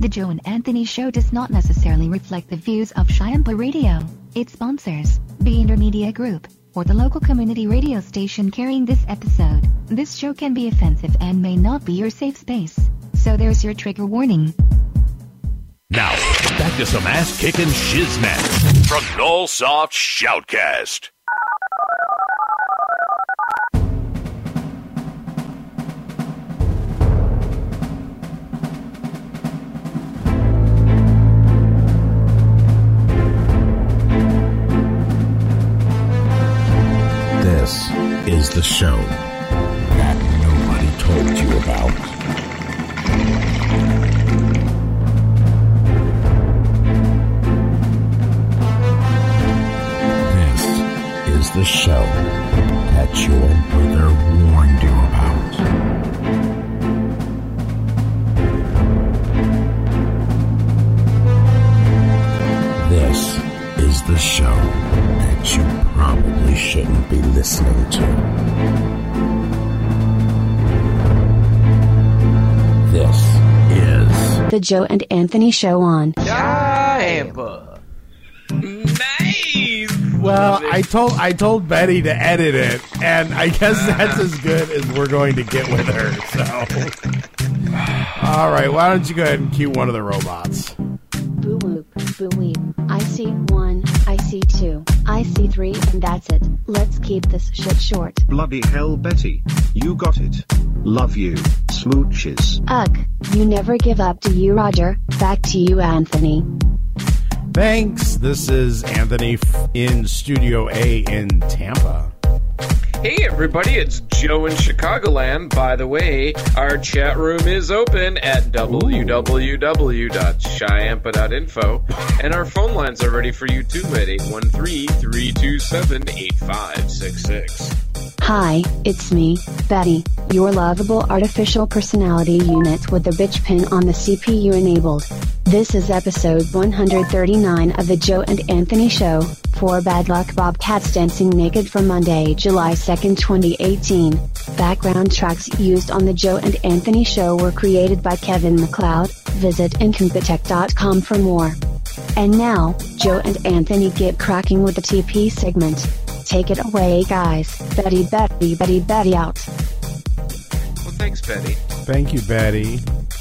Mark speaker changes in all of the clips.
Speaker 1: The Joe and Anthony Show does not necessarily reflect the views of Shyampa Radio, its sponsors, the Intermedia Group, or the local community radio station carrying this episode. This show can be offensive and may not be your safe space, so there's your trigger warning.
Speaker 2: Now, back to some ass-kicking shiznit from Nullsoft Shoutcast.
Speaker 3: This is the show that nobody told you about. This is the show that your brother warned you about. This is the show that you probably shouldn't be listening to. This is
Speaker 4: The Joe and Anthony Show on
Speaker 5: Shyampa. Nice.
Speaker 6: Well, I told Betty to edit it, and I guess that's as good as we're going to get with her. So, all right, why don't you go ahead and cue one of the robots?
Speaker 4: Boo Whoop, Boo Weep. I see 1, I see 2, I see 3, and that's it. Let's keep this shit short.
Speaker 7: Bloody hell, Betty. You got it. Love you. Smooches.
Speaker 4: Ugh, you never give up, do you, Roger? Back to you, Anthony.
Speaker 6: Thanks. This is Anthony in Studio A in Tampa.
Speaker 5: Hey everybody, it's Joe in Chicagoland. By the way, our chat room is open at www.shyampa.info, and our phone lines are ready for you too at 813-327-8566.
Speaker 4: Hi, it's me, Betty, your lovable artificial personality unit with the bitch pin on the CPU enabled. This is episode 139 of The Joe and Anthony Show, for Bad Luck Bobcats Dancing Naked from Monday, July 2nd, 2018. Background tracks used on The Joe and Anthony Show were created by Kevin MacLeod. Visit incompetech.com for more. And now, Joe and Anthony get cracking with the TP segment. Take it away, guys. Betty out.
Speaker 5: Well, thanks, Betty.
Speaker 6: Thank you, Betty.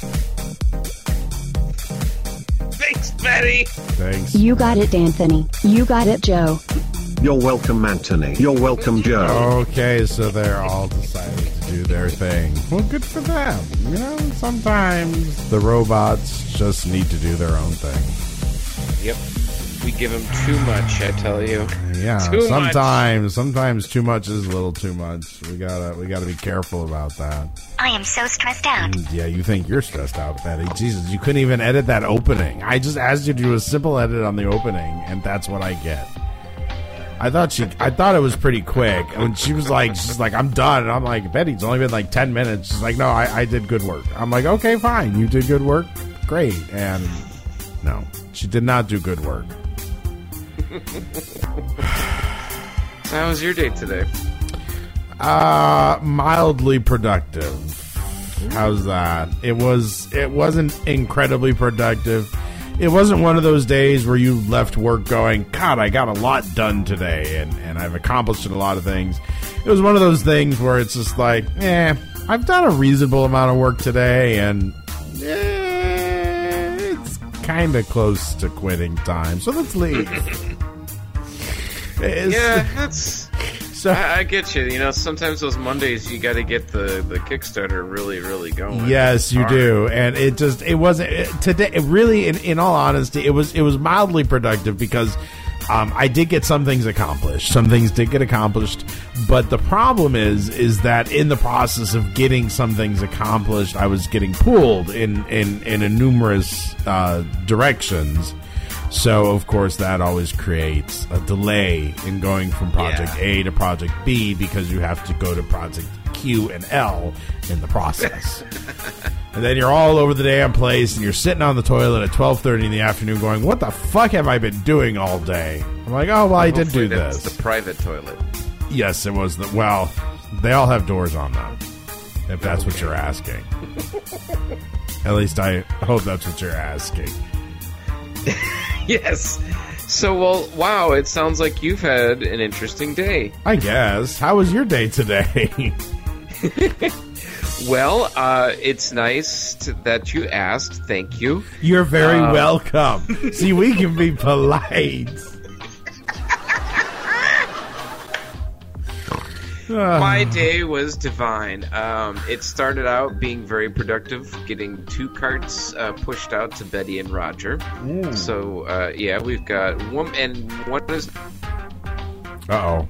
Speaker 5: Thanks, Betty.
Speaker 6: Thanks.
Speaker 4: You got it, Anthony. You got it, Joe.
Speaker 7: You're welcome, Anthony. You're welcome, Joe.
Speaker 6: Okay, so they're all decided to do their thing. Well, good for them. You know, sometimes the robots just need to do their own thing.
Speaker 5: Yep. We give them too much, I tell you.
Speaker 6: Yeah,
Speaker 5: Too much.
Speaker 6: sometimes too much is a little too much. We gotta be careful about that.
Speaker 8: I am so stressed out.
Speaker 6: Yeah, you think you're stressed out, Betty. Jesus, you couldn't even edit that opening. I just asked you to do a simple edit on the opening, and that's what I get. I thought it was pretty quick. And when she's like, I'm done. And I'm like, Betty, it's only been like 10 minutes. She's like, no, I did good work. I'm like, okay, fine. You did good work. Great. And no, she did not do good work.
Speaker 5: So how was your day today?
Speaker 6: Mildly productive. How's that? It wasn't incredibly productive. It wasn't one of those days where you left work going, God, I got a lot done today, and I've accomplished a lot of things. It was one of those things where it's just like, I've done a reasonable amount of work today, and it's kind of close to quitting time, so let's leave.
Speaker 5: I get you. You know, sometimes those Mondays you got to get the Kickstarter really, really going.
Speaker 6: Yes, you do, and it wasn't today. Really, in all honesty, it was mildly productive because I did get some things accomplished. Some things did get accomplished, but the problem is that in the process of getting some things accomplished, I was getting pulled in numerous directions. So, of course, that always creates a delay in going from Project A to Project B because you have to go to Project Q and L in the process. And then you're all over the damn place, and you're sitting on the toilet at 12:30 in the afternoon going, what the fuck have I been doing all day? I'm like, oh, well, I did do this.
Speaker 5: That's the private toilet.
Speaker 6: Yes, it was. They all have doors on them, if that's what you're asking. At least I hope that's what you're asking.
Speaker 5: Yes. So, well, wow, it sounds like you've had an interesting day.
Speaker 6: I guess. How was your day today?
Speaker 5: Well, it's nice that you asked. Thank you.
Speaker 6: You're very welcome. See, we can be polite.
Speaker 5: My day was divine. It started out being very productive, getting 2 carts pushed out to Betty and Roger. So, yeah, we've got one, and one is...
Speaker 6: Uh-oh.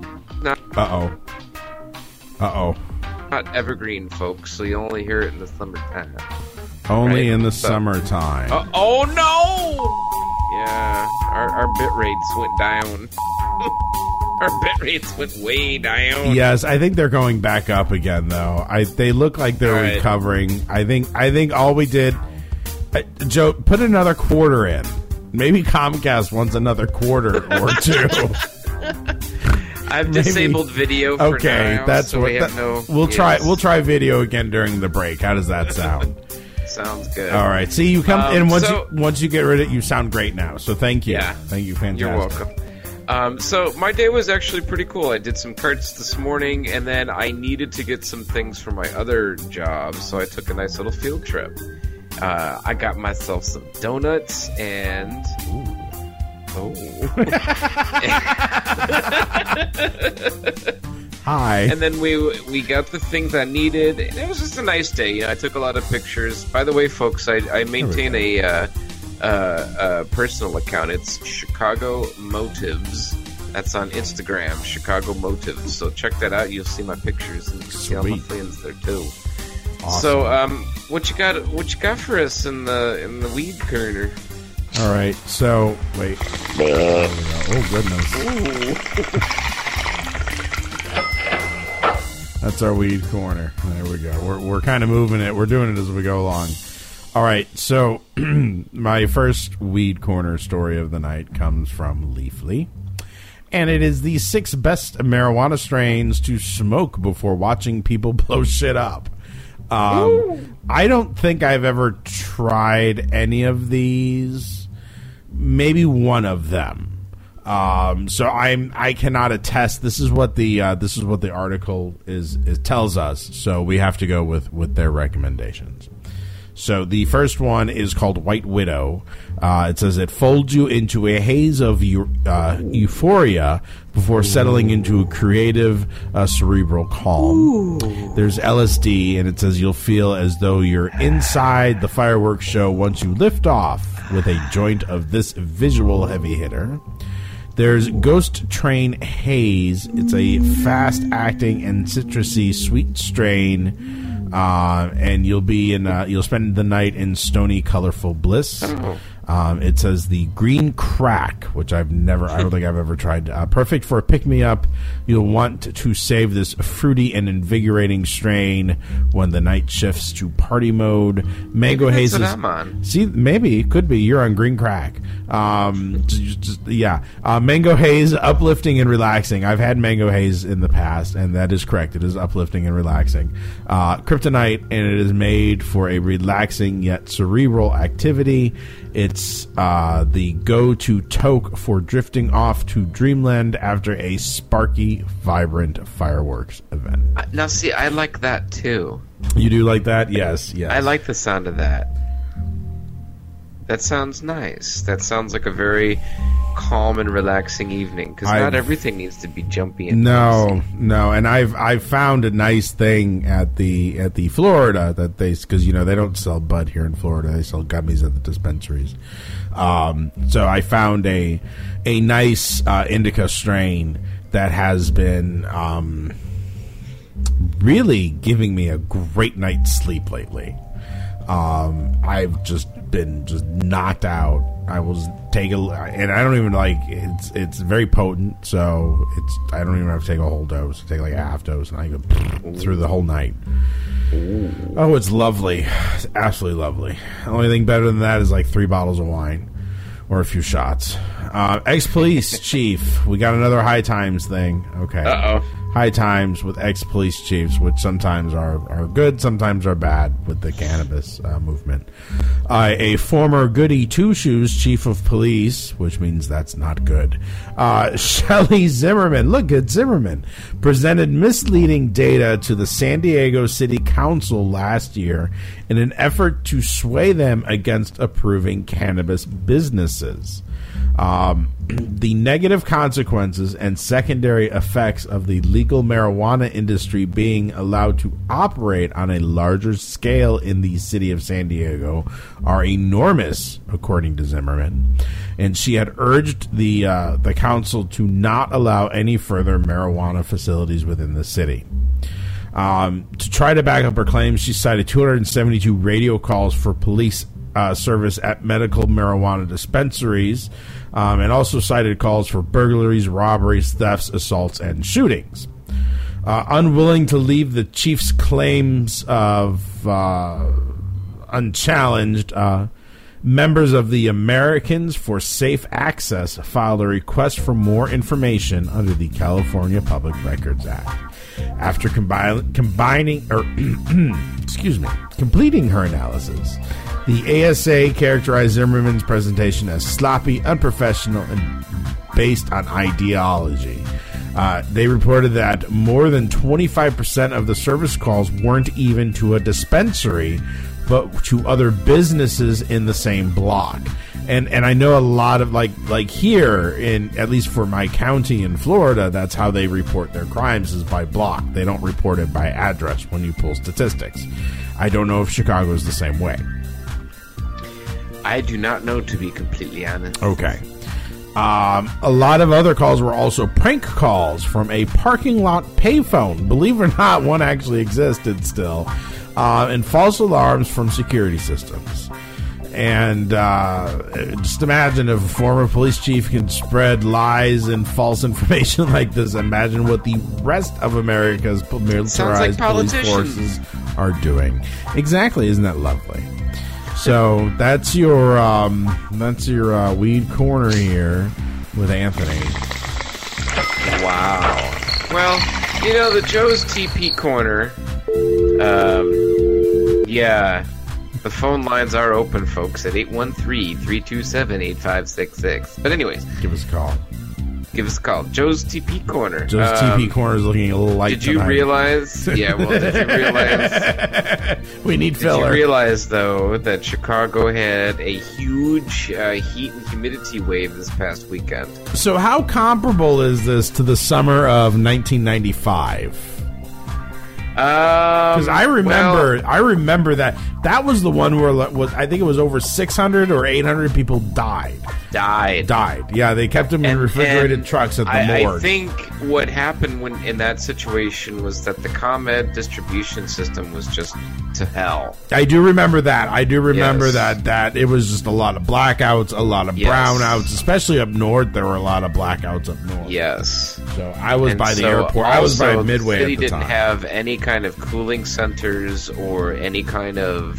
Speaker 5: Not evergreen, folks, so you only hear it in the summertime.
Speaker 6: Only in the summertime.
Speaker 5: Oh, no! Yeah, our bit rates went down. Our bit rates went way down.
Speaker 6: Yes, I think they're going back up again, though. They look like they're recovering. I think all we did... Joe, put another quarter in. Maybe Comcast wants another quarter or 2.
Speaker 5: I've disabled video for now.
Speaker 6: That's
Speaker 5: so
Speaker 6: what we'll try. We'll try video again during the break. How does that sound?
Speaker 5: Sounds good.
Speaker 6: All right. See, you come and once you get rid of it, you sound great now. So thank you.
Speaker 5: Yeah.
Speaker 6: Thank you. Fantastic.
Speaker 5: You're welcome. So my day was actually pretty cool. I did some carts this morning, and then I needed to get some things for my other job, so I took a nice little field trip. I got myself some donuts and...
Speaker 6: Hi.
Speaker 5: And then we got the things I needed, and it was just a nice day. You know, I took a lot of pictures. By the way, folks, I maintain a personal account. It's Chicago Motives. That's on Instagram, Chicago Motives. So check that out. You'll see my pictures and see all my friends there too.
Speaker 6: Awesome.
Speaker 5: So, what you got for us in the weed corner?
Speaker 6: All right. So wait. Oh goodness. That's our weed corner. There we go. We're kind of moving it. We're doing it as we go along. All right, so my first weed corner story of the night comes from Leafly, and it is the 6 best marijuana strains to smoke before watching people blow shit up. I don't think I've ever tried any of these. Maybe one of them. So I cannot attest. This is what the article tells us. So we have to go with their recommendations. So the first one is called White Widow. It says it folds you into a haze of euphoria before settling into a creative cerebral calm. Ooh. There's LSD, and it says you'll feel as though you're inside the fireworks show once you lift off with a joint of this visual heavy hitter. There's Ghost Train Haze. It's a fast-acting and citrusy sweet strain. And you'll spend the night in stony, colorful bliss. It says the Green Crack, which I don't think I've ever tried. Perfect for a pick-me-up. You'll want to save this fruity and invigorating strain when the night shifts to party mode. Mango Haze is...
Speaker 5: I'm on.
Speaker 6: See, maybe it could be. You're on Green Crack. Mango Haze, uplifting and relaxing. I've had Mango Haze in the past, and that is correct. It is uplifting and relaxing. Kryptonite, and it is made for a relaxing yet cerebral activity. It's the go-to toke for drifting off to dreamland after a sparky, vibrant fireworks event.
Speaker 5: Now, see, I like that too.
Speaker 6: You do like that? Yes.
Speaker 5: I like the sound of that. That sounds nice. That sounds like a very calm and relaxing evening, because not everything needs to be jumpy and
Speaker 6: no, and I've found a nice thing at the Florida that because they don't sell bud here in Florida, they sell gummies at the dispensaries. So I found a nice indica strain that has been really giving me a great night's sleep lately. I've just been knocked out. I will take and I don't even it's very potent, so I don't even have to take a whole dose. I take like a half dose, and I go through the whole night. Oh, it's lovely. It's absolutely lovely. The only thing better than that is like 3 bottles of wine or a few shots. Ex-police chief. We got another High Times thing. Okay.
Speaker 5: Uh-oh.
Speaker 6: High Times with ex-police chiefs, which sometimes are good, sometimes are bad with the cannabis movement. A former goody two-shoes chief of police, which means that's not good. Shelley Zimmerman, look at Zimmerman, presented misleading data to the San Diego City Council last year in an effort to sway them against approving cannabis businesses. The negative consequences and secondary effects of the legal marijuana industry being allowed to operate on a larger scale in the city of San Diego are enormous, according to Zimmerman. And she had urged the council to not allow any further marijuana facilities within the city. To try to back up her claims, she cited 272 radio calls for police service at medical marijuana dispensaries, and also cited calls for burglaries, robberies, thefts, assaults, and shootings. Unwilling to leave the chief's claims of unchallenged, members of the Americans for Safe Access filed a request for more information under the California Public Records Act. After completing her analysis, the ASA characterized Zimmerman's presentation as sloppy, unprofessional, and based on ideology. They reported that more than 25% of the service calls weren't even to a dispensary, but to other businesses in the same block. And I know a lot of like here in, at least for my county in Florida, that's how they report their crimes, is by block. They don't report it by address when you pull statistics. I don't know if Chicago is the same way.
Speaker 5: I do not know, to be completely honest.
Speaker 6: Okay. A lot of other calls were also prank calls from a parking lot payphone. Believe it or not, one actually existed still. And false alarms from security systems. And just imagine if a former police chief can spread lies and false information like this. Imagine what the rest of America's militarized police forces are doing. Exactly. Isn't that lovely? So that's your weed corner here with Anthony.
Speaker 5: Wow. Well, the Joe's TP corner. Yeah. The phone lines are open, folks, at 813-327-8566. But anyways.
Speaker 6: Give us a call.
Speaker 5: Joe's TP Corner.
Speaker 6: Joe's TP Corner is looking a little light
Speaker 5: Did you
Speaker 6: tonight.
Speaker 5: realize... Yeah, well, did you realize...
Speaker 6: We need filler.
Speaker 5: Did you realize, though, that Chicago had a huge heat and humidity wave this past weekend?
Speaker 6: So how comparable is this to the summer of 1995? Because I remember that was the one where I think it was over 600 or 800 people died. Yeah, they kept them in refrigerated trucks at the morgue.
Speaker 5: I think what happened in that situation was that the ComEd distribution system was just to hell.
Speaker 6: I do remember that. That it was just a lot of blackouts, a lot of brownouts, especially up north. There were a lot of blackouts up north.
Speaker 5: Yes.
Speaker 6: So I was by the airport. I was by Midway at the time. The city
Speaker 5: didn't have any kind of cooling centers or any kind of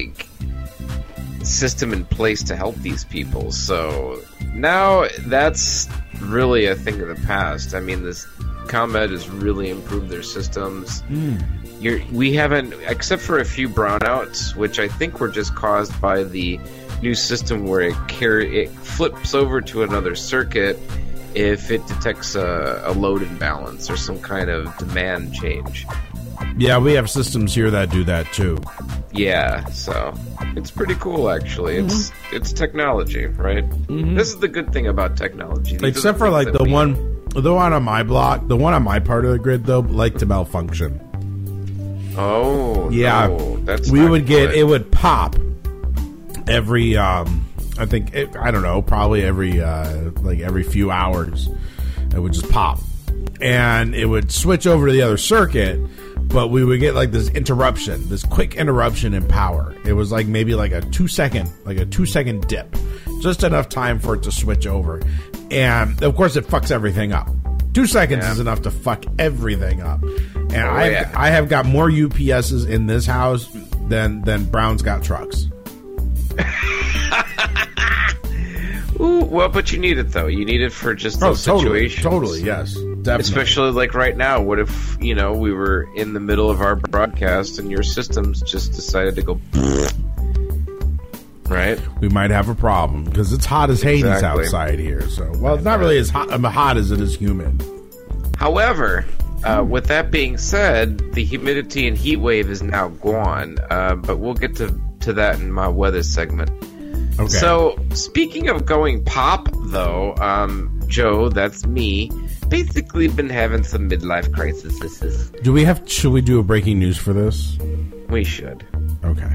Speaker 5: system in place to help these people. So now that's really a thing of the past. I mean, this ComEd has really improved their systems. We haven't, except for a few brownouts, which I think were just caused by the new system where it flips over to another circuit if it detects a load imbalance or some kind of demand change.
Speaker 6: Yeah, we have systems here that do that too.
Speaker 5: Yeah, so it's pretty cool, actually. It's technology, right? This is the good thing about technology.
Speaker 6: Except for the one on my block, the one on my part of the grid though, like to malfunction.
Speaker 5: Oh,
Speaker 6: yeah.
Speaker 5: No, that's
Speaker 6: we
Speaker 5: not
Speaker 6: would
Speaker 5: good.
Speaker 6: It would pop every probably every few hours. It would just pop, and it would switch over to the other circuit. But we would get this interruption, this quick interruption in power. It was maybe a 2 second dip, just enough time for it to switch over, and of course it fucks everything up. 2 seconds is enough to fuck everything up, and I have got more UPSs in this house than Brown's got trucks.
Speaker 5: Ooh, Well, but you need it though. You need it for just those situations.
Speaker 6: Totally, yes, definitely.
Speaker 5: Especially like right now. What if we were in the middle of our broadcast and your systems just decided to go? Right.
Speaker 6: We might have a problem because it's hot as Hades outside here. So, well, it's not really as hot as it is humid.
Speaker 5: However, with that being said, the humidity and heat wave is now gone. But we'll get to that in my weather segment. Okay. So, speaking of going pop, though, Joe, that's me, basically been having some midlife crises.
Speaker 6: Should we do a breaking news for this?
Speaker 5: We should.
Speaker 6: Okay.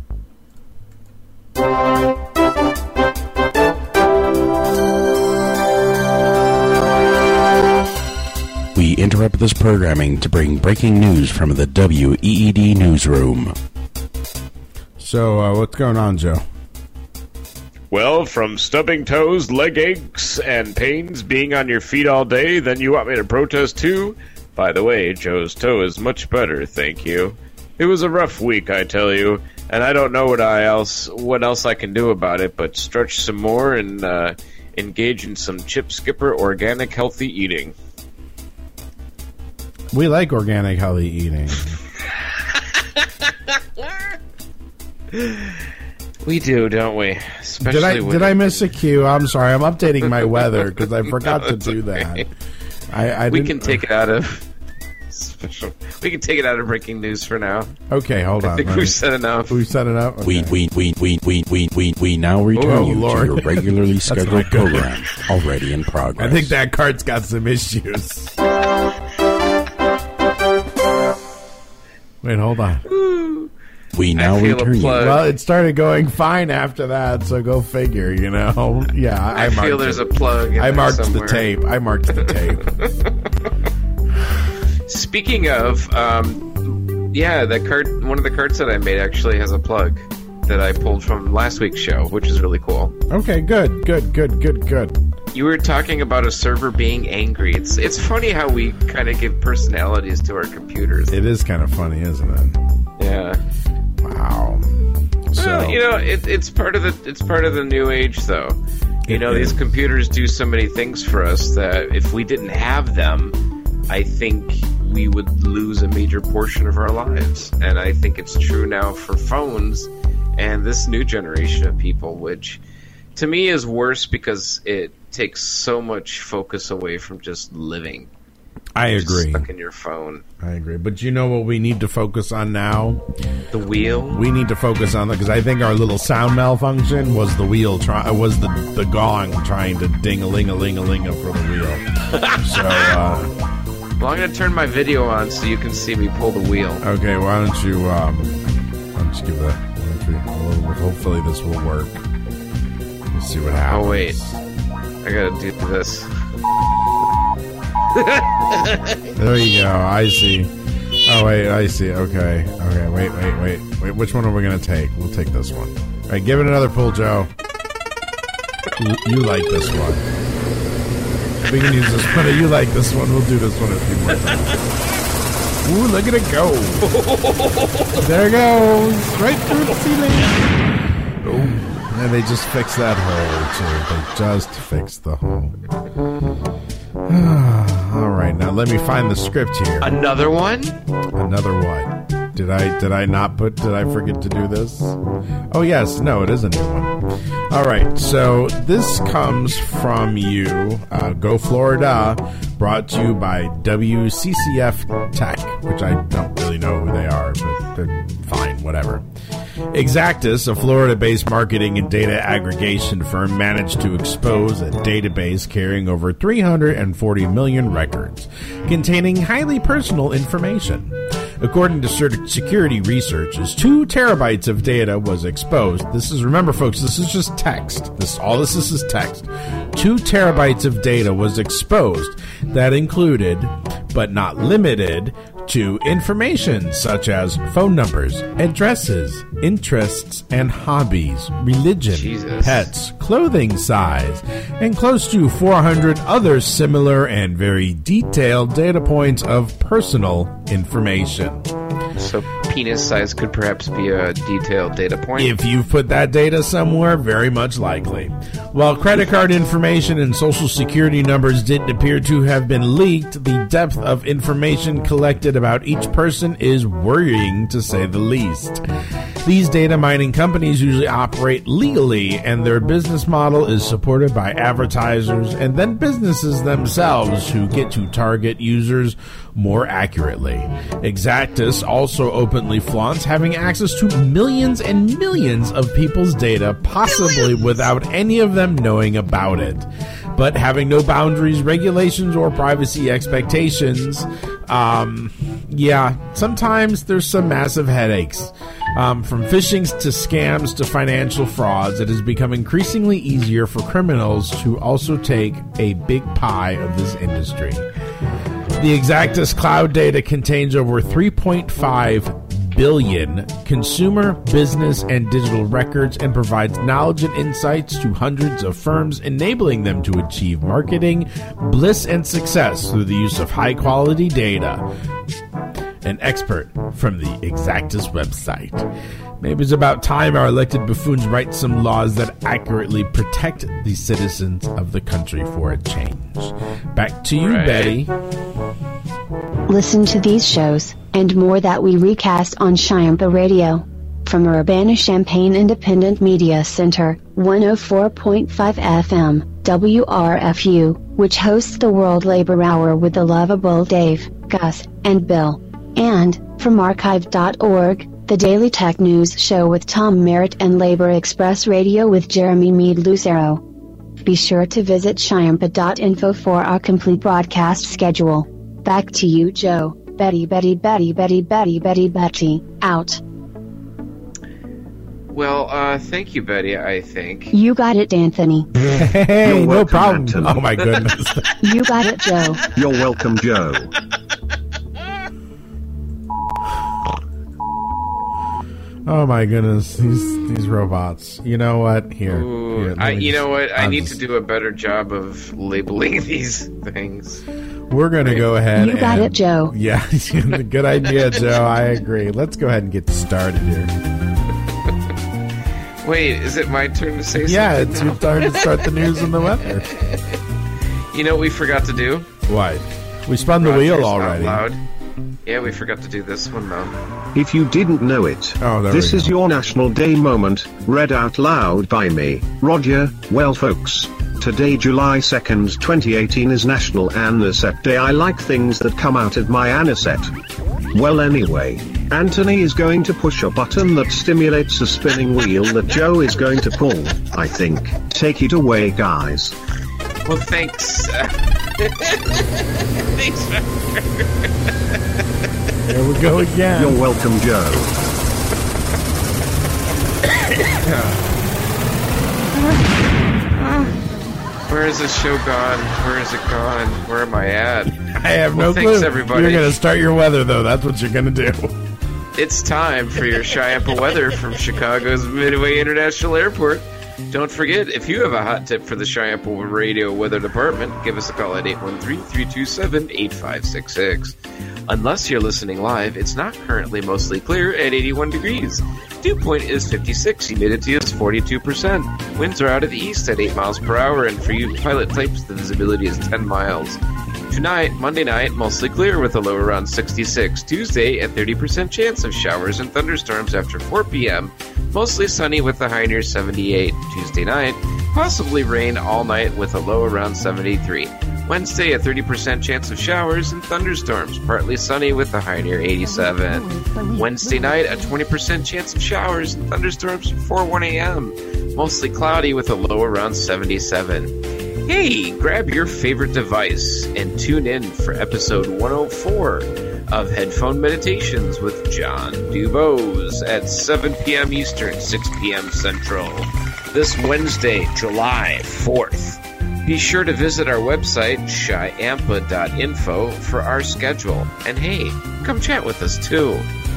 Speaker 3: We interrupt this programming to bring breaking news from the WEED newsroom.
Speaker 6: So, what's going on, Joe?
Speaker 9: Well, from stubbing toes, leg aches, and pains being on your feet all day, then you want me to protest too? By the way, Joe's toe is much better, thank you. It was a rough week, I tell you, and I don't know what else I can do about it, but stretch some more and engage in some Chip Skipper organic healthy eating.
Speaker 6: We like organic healthy eating.
Speaker 5: We do, don't we? Especially
Speaker 6: did I miss a cue? I'm sorry. I'm updating my weather because I forgot to do that.
Speaker 5: We can take it out of special. We can take it out of breaking news for now.
Speaker 6: Okay, hold on.
Speaker 5: I think we've said enough.
Speaker 6: We've said enough. Okay.
Speaker 3: We now return you to your regularly scheduled program, already in progress.
Speaker 6: I think that cart's got some issues. Wait, hold on.
Speaker 3: We now return you.
Speaker 6: Well, it started going fine after that, so go figure, Yeah,
Speaker 5: I feel there's a plug.
Speaker 6: I marked the tape.
Speaker 5: Speaking of, that cart, one of the carts that I made actually has a plug that I pulled from last week's show, which is really cool.
Speaker 6: Okay, good.
Speaker 5: You were talking about a server being angry. It's funny how we kind of give personalities to our computers.
Speaker 6: It is kind of funny, isn't it?
Speaker 5: Yeah.
Speaker 6: Wow. So
Speaker 5: it's part of the new age, though. These computers do so many things for us that if we didn't have them, I think we would lose a major portion of our lives. And I think it's true now for phones and this new generation of people, which to me is worse because it takes so much focus away from just living.
Speaker 6: I agree.
Speaker 5: Stuck in your phone.
Speaker 6: I agree. But you know what we need to focus on now?
Speaker 5: The wheel?
Speaker 6: We need to focus on that because I think our little sound malfunction was the wheel. Was the gong trying to ding-a-ling-a-ling-a-ling for the wheel. So,
Speaker 5: well, I'm going to turn my video on so you can see me pull the wheel.
Speaker 6: Okay, why don't you give that... Hopefully this will work. We'll see what happens.
Speaker 5: Oh, wait. I got to do this.
Speaker 6: There you go. I see. Oh, wait. I see. Okay. Wait. Which one are we going to take? We'll take this one. All right, give it another pull, Joe. You like this one. We can use this one. You like this one. We'll do this one a few more times. Ooh, look at it go. There it goes. Right through the ceiling. Oh, and they just fixed that hole, too. They just fixed the hole. All right, now let me find the script here.
Speaker 5: Another one?
Speaker 6: Another what? Did I forget to do this? Oh, yes. No, it is a new one. All right. So this comes from you, Go Florida, brought to you by WCCF Tech, which I don't really know who they are, but they're fine, whatever. Exactus, a Florida-based marketing and data aggregation firm, managed to expose a database carrying over 340 million records containing highly personal information. According to security researchers, 2 terabytes of data was exposed. Remember, folks, this is just text. All this is text. 2 terabytes of data was exposed that included, but not limited to, information such as phone numbers, addresses, interests and hobbies, religion, pets, clothing size, and close to 400 other similar and very detailed data points of personal information.
Speaker 5: So penis size could perhaps be a detailed data point.
Speaker 6: If you've put that data somewhere, very much likely. While credit card information and social security numbers didn't appear to have been leaked, the depth of information collected about each person is worrying, to say the least. These data mining companies usually operate legally, and their business model is supported by advertisers and then businesses themselves who get to target users more accurately. Exactus also openly flaunts having access to millions and millions of people's data, possibly without any of them knowing about it. But having no boundaries, regulations, or privacy expectations, sometimes there's some massive headaches. From phishing to scams to financial frauds, it has become increasingly easier for criminals to also take a big pie of this industry. The Exactus cloud data contains over 3.5 billion consumer, business, and digital records and provides knowledge and insights to hundreds of firms, enabling them to achieve marketing, bliss, and success through the use of high-quality data. An expert from the Exactus website. Maybe it's about time our elected buffoons write some laws that accurately protect the citizens of the country for a change. Back to you, Betty.
Speaker 4: Listen to these shows, and more that we recast on Sciampa Radio. From Urbana-Champaign Independent Media Center, 104.5 FM, WRFU, which hosts the World Labor Hour with the lovable Dave, Gus, and Bill. And, from archive.org, the Daily Tech News Show with Tom Merritt and Labor Express Radio with Jeremy Meade Lucero. Be sure to visit Sciampa.info for our complete broadcast schedule. Back to you, Joe. Betty, out.
Speaker 5: Well, thank you, Betty, I think.
Speaker 4: You got it, Anthony.
Speaker 6: Hey, no problem. Anthony. Oh, my goodness.
Speaker 4: You got it, Joe.
Speaker 7: You're welcome, Joe.
Speaker 6: Oh my goodness, these robots. You know what? Here.
Speaker 5: I need to do a better job of labeling these things.
Speaker 6: We're going to go ahead.
Speaker 4: You got it, Joe.
Speaker 6: Yeah, good idea, Joe. I agree. Let's go ahead and get started here.
Speaker 5: Wait, is it my turn to say something?
Speaker 6: Yeah, it's your turn to start the news and the weather.
Speaker 5: You know what we forgot to do?
Speaker 6: What? We spun the wheel already.
Speaker 5: Loud. Yeah, we forgot to do this one, though.
Speaker 7: If you didn't know it, this is your National Day moment, read out loud by me, Roger. Well, folks, today, July 2nd, 2018 is National Anisette Day. I like things that come out of my anisette. Well, anyway, Anthony is going to push a button that stimulates a spinning wheel that Joe is going to pull, I think. Take it away, guys.
Speaker 5: Well, thanks. Thanks,
Speaker 6: There we go again.
Speaker 7: You're welcome, Joe.
Speaker 5: Where is this show gone? Where is it gone? Where am I at?
Speaker 6: I have no clue.
Speaker 5: Thanks, everybody.
Speaker 6: You're going to start your weather, though. That's what you're going to do.
Speaker 5: It's time for your Sciampa weather from Chicago's Midway International Airport. Don't forget, if you have a hot tip for the Sciampa Radio Weather Department, give us a call at 813-327-8566. Unless you're listening live, it's not currently mostly clear at 81 degrees. Dew point is 56, humidity is 42%. Winds are out of the east at 8 miles per hour, and for you pilot types, the visibility is 10 miles. Tonight, Monday night, mostly clear with a low around 66. Tuesday, a 30% chance of showers and thunderstorms after 4 p.m. Mostly sunny with a high near 78. Tuesday night, possibly rain all night with a low around 73. Wednesday, a 30% chance of showers and thunderstorms, partly sunny with a high near 87. Wednesday night, a 20% chance of showers and thunderstorms before 1 a.m. Mostly cloudy with a low around 77. Hey, grab your favorite device and tune in for episode 104 of Headphone Meditations with John Dubose at 7 p.m. Eastern, 6 p.m. Central, this Wednesday, July 4th. Be sure to visit our website, shyampa.info, for our schedule. And hey, come chat with us too.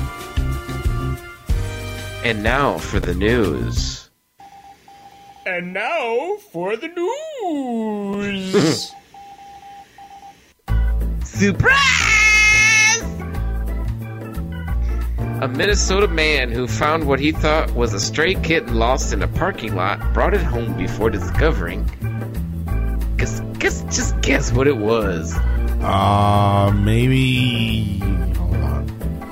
Speaker 5: And now for the news.
Speaker 10: And now for the news.
Speaker 5: Surprise! A Minnesota man who found what he thought was a stray kitten lost in a parking lot brought it home before discovering. Just guess what it was.
Speaker 6: Maybe. Hold on.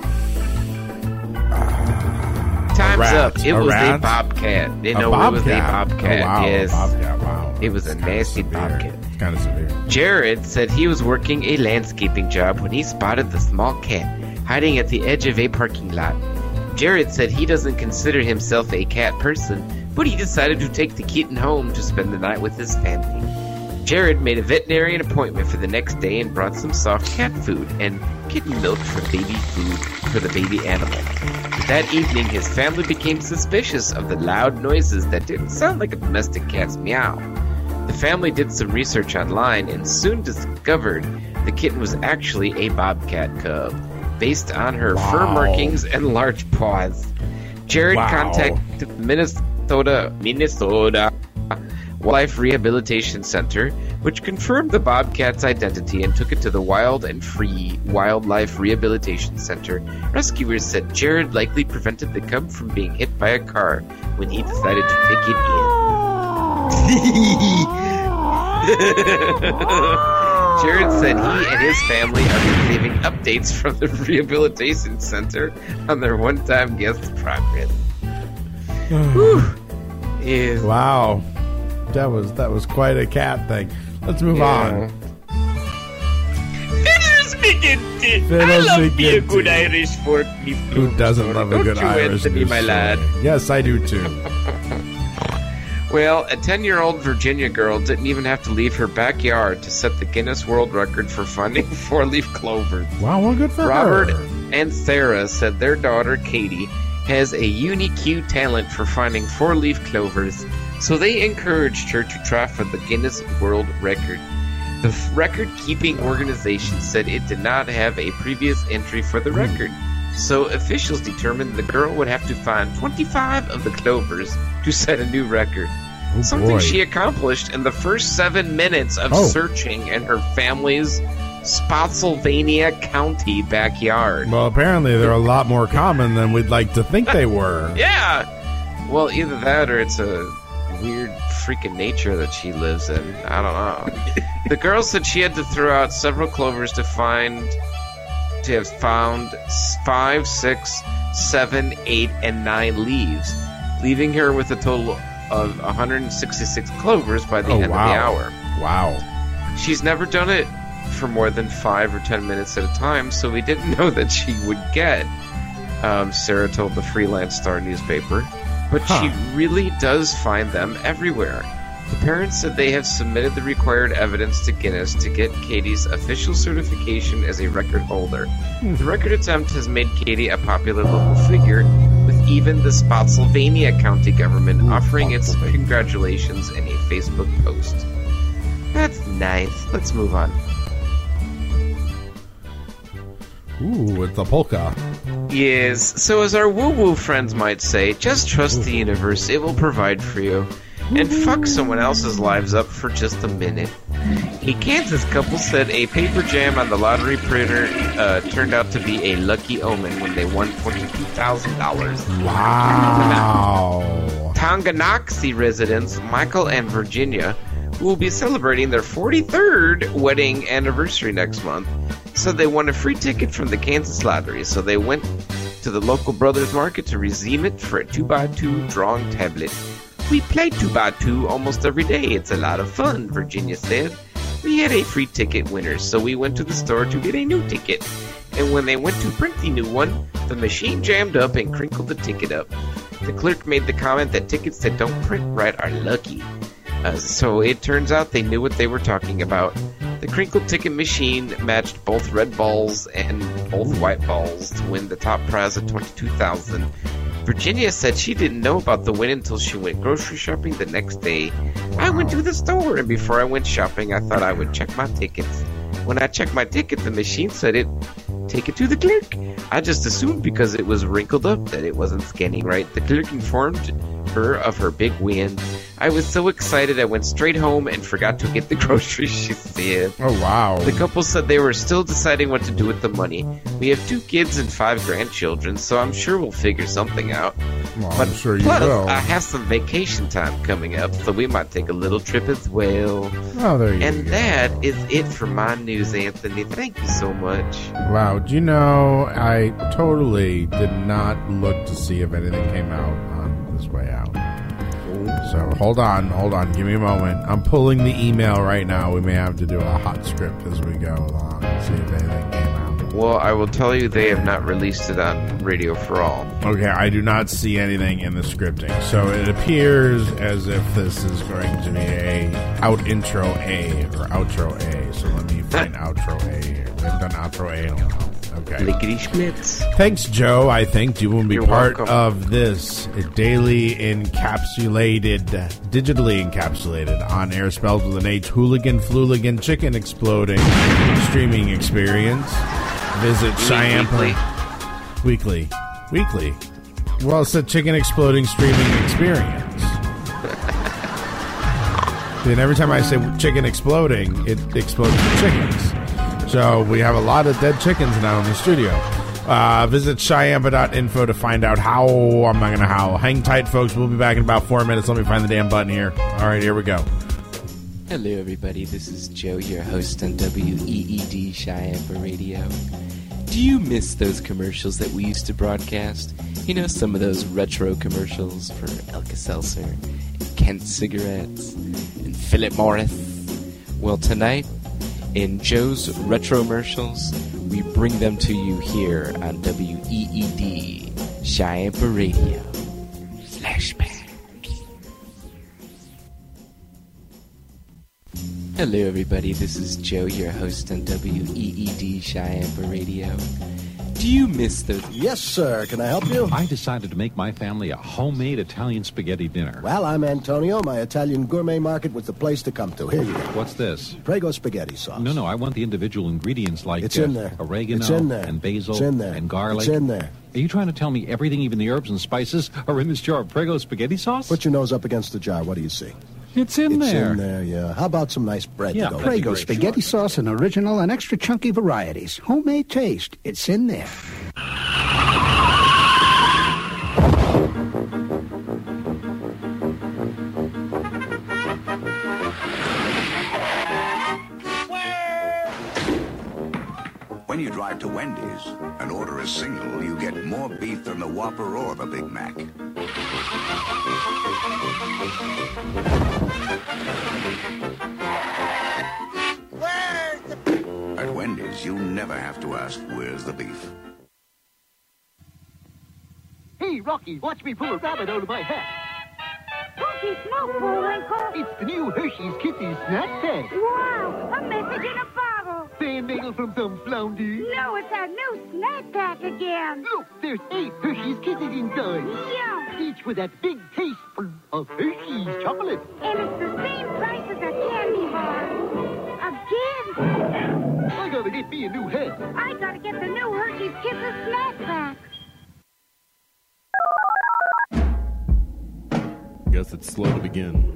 Speaker 5: Time's up. It was a bobcat. It was a bobcat.
Speaker 6: Oh, wow.
Speaker 5: Yes.
Speaker 6: Bobcat, wow.
Speaker 5: It was a nasty bobcat.
Speaker 6: It's kind of severe.
Speaker 5: Jared said he was working a landscaping job when he spotted the small cat hiding at the edge of a parking lot. Jared said he doesn't consider himself a cat person, but he decided to take the kitten home to spend the night with his family. Jared made a veterinarian appointment for the next day and brought some soft cat food and kitten milk for baby food for the baby animal. That evening, his family became suspicious of the loud noises that didn't sound like a domestic cat's meow. The family did some research online and soon discovered the kitten was actually a bobcat cub, based on her fur markings and large paws. Jared contacted Minnesota Wildlife Rehabilitation Center, which confirmed the bobcat's identity and took it to the Wild and Free Wildlife Rehabilitation Center. Rescuers said Jared likely prevented the cub from being hit by a car when he decided to take it in. Jared said he and his family are receiving updates from the rehabilitation center on their one-time guest progress.
Speaker 6: Wow. That was quite a cat thing. Let's move on.
Speaker 10: Fiddler's McGinty. I love me a good Irish folk.
Speaker 6: Who doesn't love a good Irish
Speaker 5: news my lad?
Speaker 6: Yes, I do too.
Speaker 5: Well, a 10-year-old Virginia girl didn't even have to leave her backyard to set the Guinness World Record for finding four-leaf clovers.
Speaker 6: Wow, well, good for
Speaker 5: Robert
Speaker 6: her.
Speaker 5: and Sarah said their daughter, Katie, has a unique talent for finding four-leaf clovers, so they encouraged her to try for the Guinness World Record. The record-keeping organization said it did not have a previous entry for the record, so officials determined the girl would have to find 25 of the clovers to set a new record. Something she accomplished in the first 7 minutes of searching in her family's Spotsylvania County backyard.
Speaker 6: Well, apparently they're a lot more common than we'd like to think they were.
Speaker 5: Yeah! Well, either that or it's a weird freaking nature that she lives in. I don't know. The girl said she had to throw out several clovers to have found 5, 6, 7, 8, and 9 leaves, leaving her with a total of 166 clovers by the end of the hour.
Speaker 6: Wow.
Speaker 5: She's never done it for more than 5 or 10 minutes at a time, so we didn't know that she would get, Sarah told the Freelance Star newspaper. But she really does find them everywhere. The parents said they have submitted the required evidence to Guinness to get Katie's official certification as a record holder. The record attempt has made Katie a popular local figure, with even the Spotsylvania County government offering its congratulations in a Facebook post. That's nice. Let's move on.
Speaker 6: Ooh, it's a polka.
Speaker 5: Yes, so as our woo-woo friends might say, just trust the universe, it will provide for you. And fuck someone else's lives up for just a minute. A Kansas couple said a paper jam on the lottery printer turned out to be a lucky omen when they won $22,000.
Speaker 6: Wow.
Speaker 5: Tonganoxie residents Michael and Virginia, who will be celebrating their 43rd wedding anniversary next month, said they won a free ticket from the Kansas Lottery, so they went to the local Brothers Market to redeem it for a 2x2 drawing tablet. We play 2x2 almost every day. It's a lot of fun, Virginia said. We had a free ticket winner, so we went to the store to get a new ticket. And when they went to print the new one, the machine jammed up and crinkled the ticket up. The clerk made the comment that tickets that don't print right are lucky. So it turns out they knew what they were talking about. The crinkled ticket machine matched both red balls and both white balls to win the top prize of $22,000. Virginia said she didn't know about the win until she went grocery shopping the next day. I went to the store, and before I went shopping, I thought I would check my tickets. When I checked my ticket, the machine said take it to the clerk. I just assumed because it was wrinkled up that it wasn't scanning right. The clerk informed her of her big win. I was so excited I went straight home and forgot to get the groceries, she said.
Speaker 6: Oh, wow.
Speaker 5: The couple said they were still deciding what to do with the money. We have 2 kids and 5 grandchildren, so I'm sure we'll figure something out.
Speaker 6: Well,
Speaker 5: but
Speaker 6: I'm sure you
Speaker 5: plus,
Speaker 6: will.
Speaker 5: I have some vacation time coming up, so we might take a little trip as well.
Speaker 6: Oh, there you
Speaker 5: And
Speaker 6: go.
Speaker 5: that is it for my news, Anthony. Thank you so much.
Speaker 6: Wow, do you know, I totally did not look to see if anything came out on this way out. So hold on, give me a moment. I'm pulling the email right now. We may have to do a hot script as we go along, see if anything came out.
Speaker 5: Well, I will tell you they have not released it on Radio for All.
Speaker 6: Okay, I do not see anything in the scripting. So it appears as if this is going to be a intro A or outro A. So let me find outro A here. We haven't done outro A in a while. Okay.
Speaker 5: Lickety schmitz.
Speaker 6: Thanks, Joe. I think you will be
Speaker 5: You're
Speaker 6: part
Speaker 5: welcome.
Speaker 6: of this digitally encapsulated on-air spelled with an H, hooligan, fluligan, chicken exploding streaming experience. Visit Cheyenne Weekly. Well, it's a chicken exploding streaming experience. Then every time I say chicken exploding, it explodes the chickens. So we have a lot of dead chickens now in the studio. Visit Cheyenne.info to find out how. I'm not going to howl. Hang tight, folks. We'll be back in about 4 minutes. Let me find the damn button here. All right, here we go.
Speaker 11: Hello, everybody. This is Joe, your host on WEED Cheyenne Radio. Do you miss those commercials that we used to broadcast? You know, some of those retro commercials for Alka-Seltzer, and Kent cigarettes, and Philip Morris. Well, tonight, in Joe's Retromercials, we bring them to you here on WEED Cheyenne Radio. Flashback. Hello, everybody. This is Joe, your host on WEED Cheyenne Radio. Do you miss those?
Speaker 12: Yes, sir. Can I help you?
Speaker 13: I decided to make my family a homemade Italian spaghetti dinner.
Speaker 12: Well, I'm Antonio. My Italian gourmet market was the place to come to. Here you go.
Speaker 13: What's this?
Speaker 12: Prego spaghetti sauce.
Speaker 13: No, I want the individual ingredients like
Speaker 12: It's in there.
Speaker 13: Oregano
Speaker 12: It's in there.
Speaker 13: and basil
Speaker 12: It's in there.
Speaker 13: and garlic.
Speaker 12: It's in there.
Speaker 13: Are you trying to tell me everything, even the herbs and spices, are in this jar of Prego spaghetti sauce?
Speaker 12: Put your nose up against the jar. What do you see?
Speaker 13: It's in there.
Speaker 12: It's in there, yeah. How about some nice bread
Speaker 13: Yeah,
Speaker 12: to go?
Speaker 14: Prego spaghetti sauce in original and extra chunky varieties. Homemade taste. It's in there.
Speaker 15: When you drive to Wendy's and order a single, you get more beef than the Whopper or the Big Mac. At Wendy's, you never have to ask, where's the beef?
Speaker 16: Hey, Rocky, watch me pull a rabbit out of my hat.
Speaker 17: Holy smoke, Bullwinkle!
Speaker 16: It's the new Hershey's Kisses snack pack.
Speaker 17: Wow, a message in a bottle.
Speaker 16: Fan-mail from some flounder.
Speaker 17: No, it's our new snack pack again.
Speaker 16: Look, there's 8 Hershey's Kisses inside.
Speaker 17: Yum!
Speaker 16: Each with that big taste of Hershey's chocolate.
Speaker 17: And it's the same price as a candy bar. Again?
Speaker 16: I gotta get me a new hat.
Speaker 17: I gotta get the new Hershey's Kisses snack pack.
Speaker 18: Guess it's slow to begin.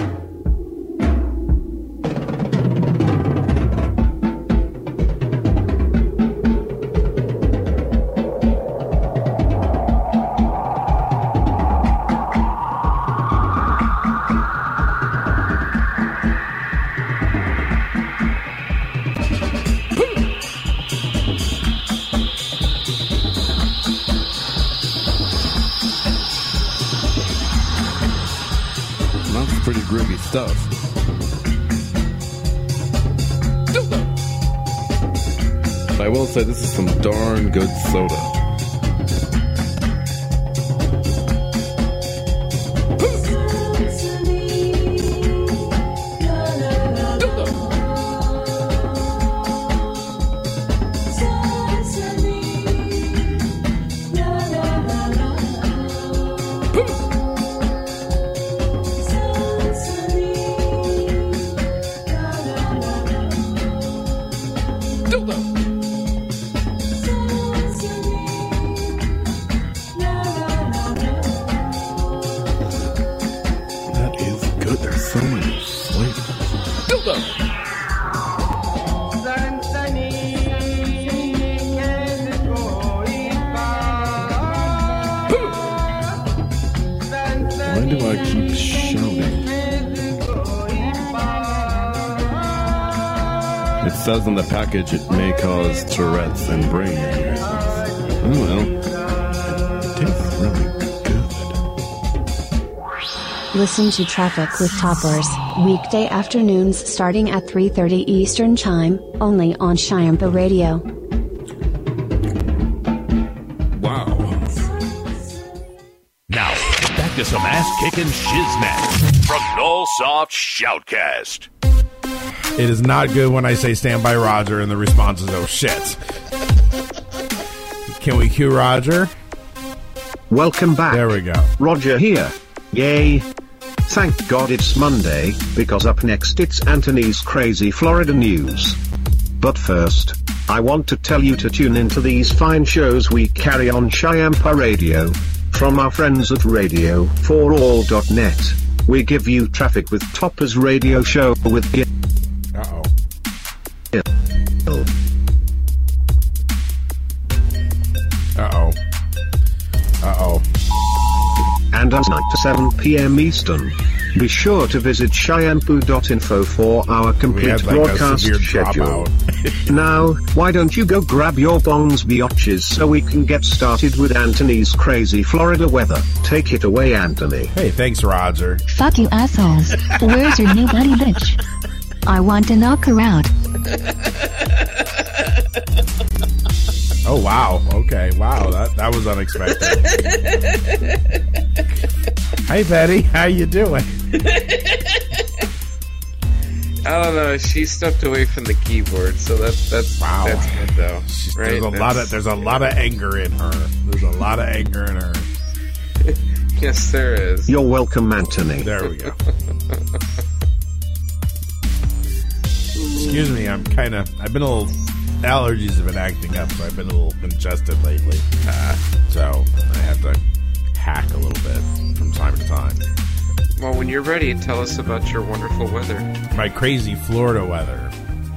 Speaker 18: Pretty groovy stuff. But I will say this is some darn good soda. says on the package it may cause Tourette's and brain injury. Oh well. It tastes really good.
Speaker 4: Listen to Traffic with Toppers, weekday afternoons starting at 3:30 Eastern Time, only on Shiampa Radio.
Speaker 18: Wow.
Speaker 2: Now, back to some ass-kicking shiznat from Nullsoft Shoutcast.
Speaker 6: It is not good when I say stand by Roger and the response is, oh shit. Can we cue Roger?
Speaker 7: Welcome back.
Speaker 6: There we go.
Speaker 7: Roger here. Yay. Thank God it's Monday, because up next it's Anthony's crazy Florida news. But first, I want to tell you to tune into these fine shows we carry on Shiampa Radio. From our friends at radio4all.net, we give you Traffic with Toppers radio show with Gil.
Speaker 6: Uh-oh. Uh-oh. Uh-oh.
Speaker 7: And at 9 to 7 p.m. Eastern. Be sure to visit Shiampu.info for our complete broadcast schedule. Now, why don't you go grab your bongs biatches so we can get started with Anthony's crazy Florida weather. Take it away, Anthony.
Speaker 6: Hey, thanks, Roger.
Speaker 1: Fuck you assholes. Where's your new buddy bitch? I want to knock her out.
Speaker 6: Oh, wow. Okay, wow. That was unexpected. Hey, Betty. How you doing?
Speaker 5: I don't know. She stepped away from the keyboard, so that's
Speaker 6: wow.
Speaker 5: That's good though. Right?
Speaker 6: There's a lot of anger in her. There's a lot of anger in her.
Speaker 5: Yes, there is.
Speaker 7: You're welcome, Anthony.
Speaker 6: There we go. Excuse me. I've been a little. Allergies have been acting up, so I've been a little congested lately. So I have to hack a little bit from time to time.
Speaker 5: Well, when you're ready, tell us about your wonderful weather.
Speaker 6: My crazy Florida weather.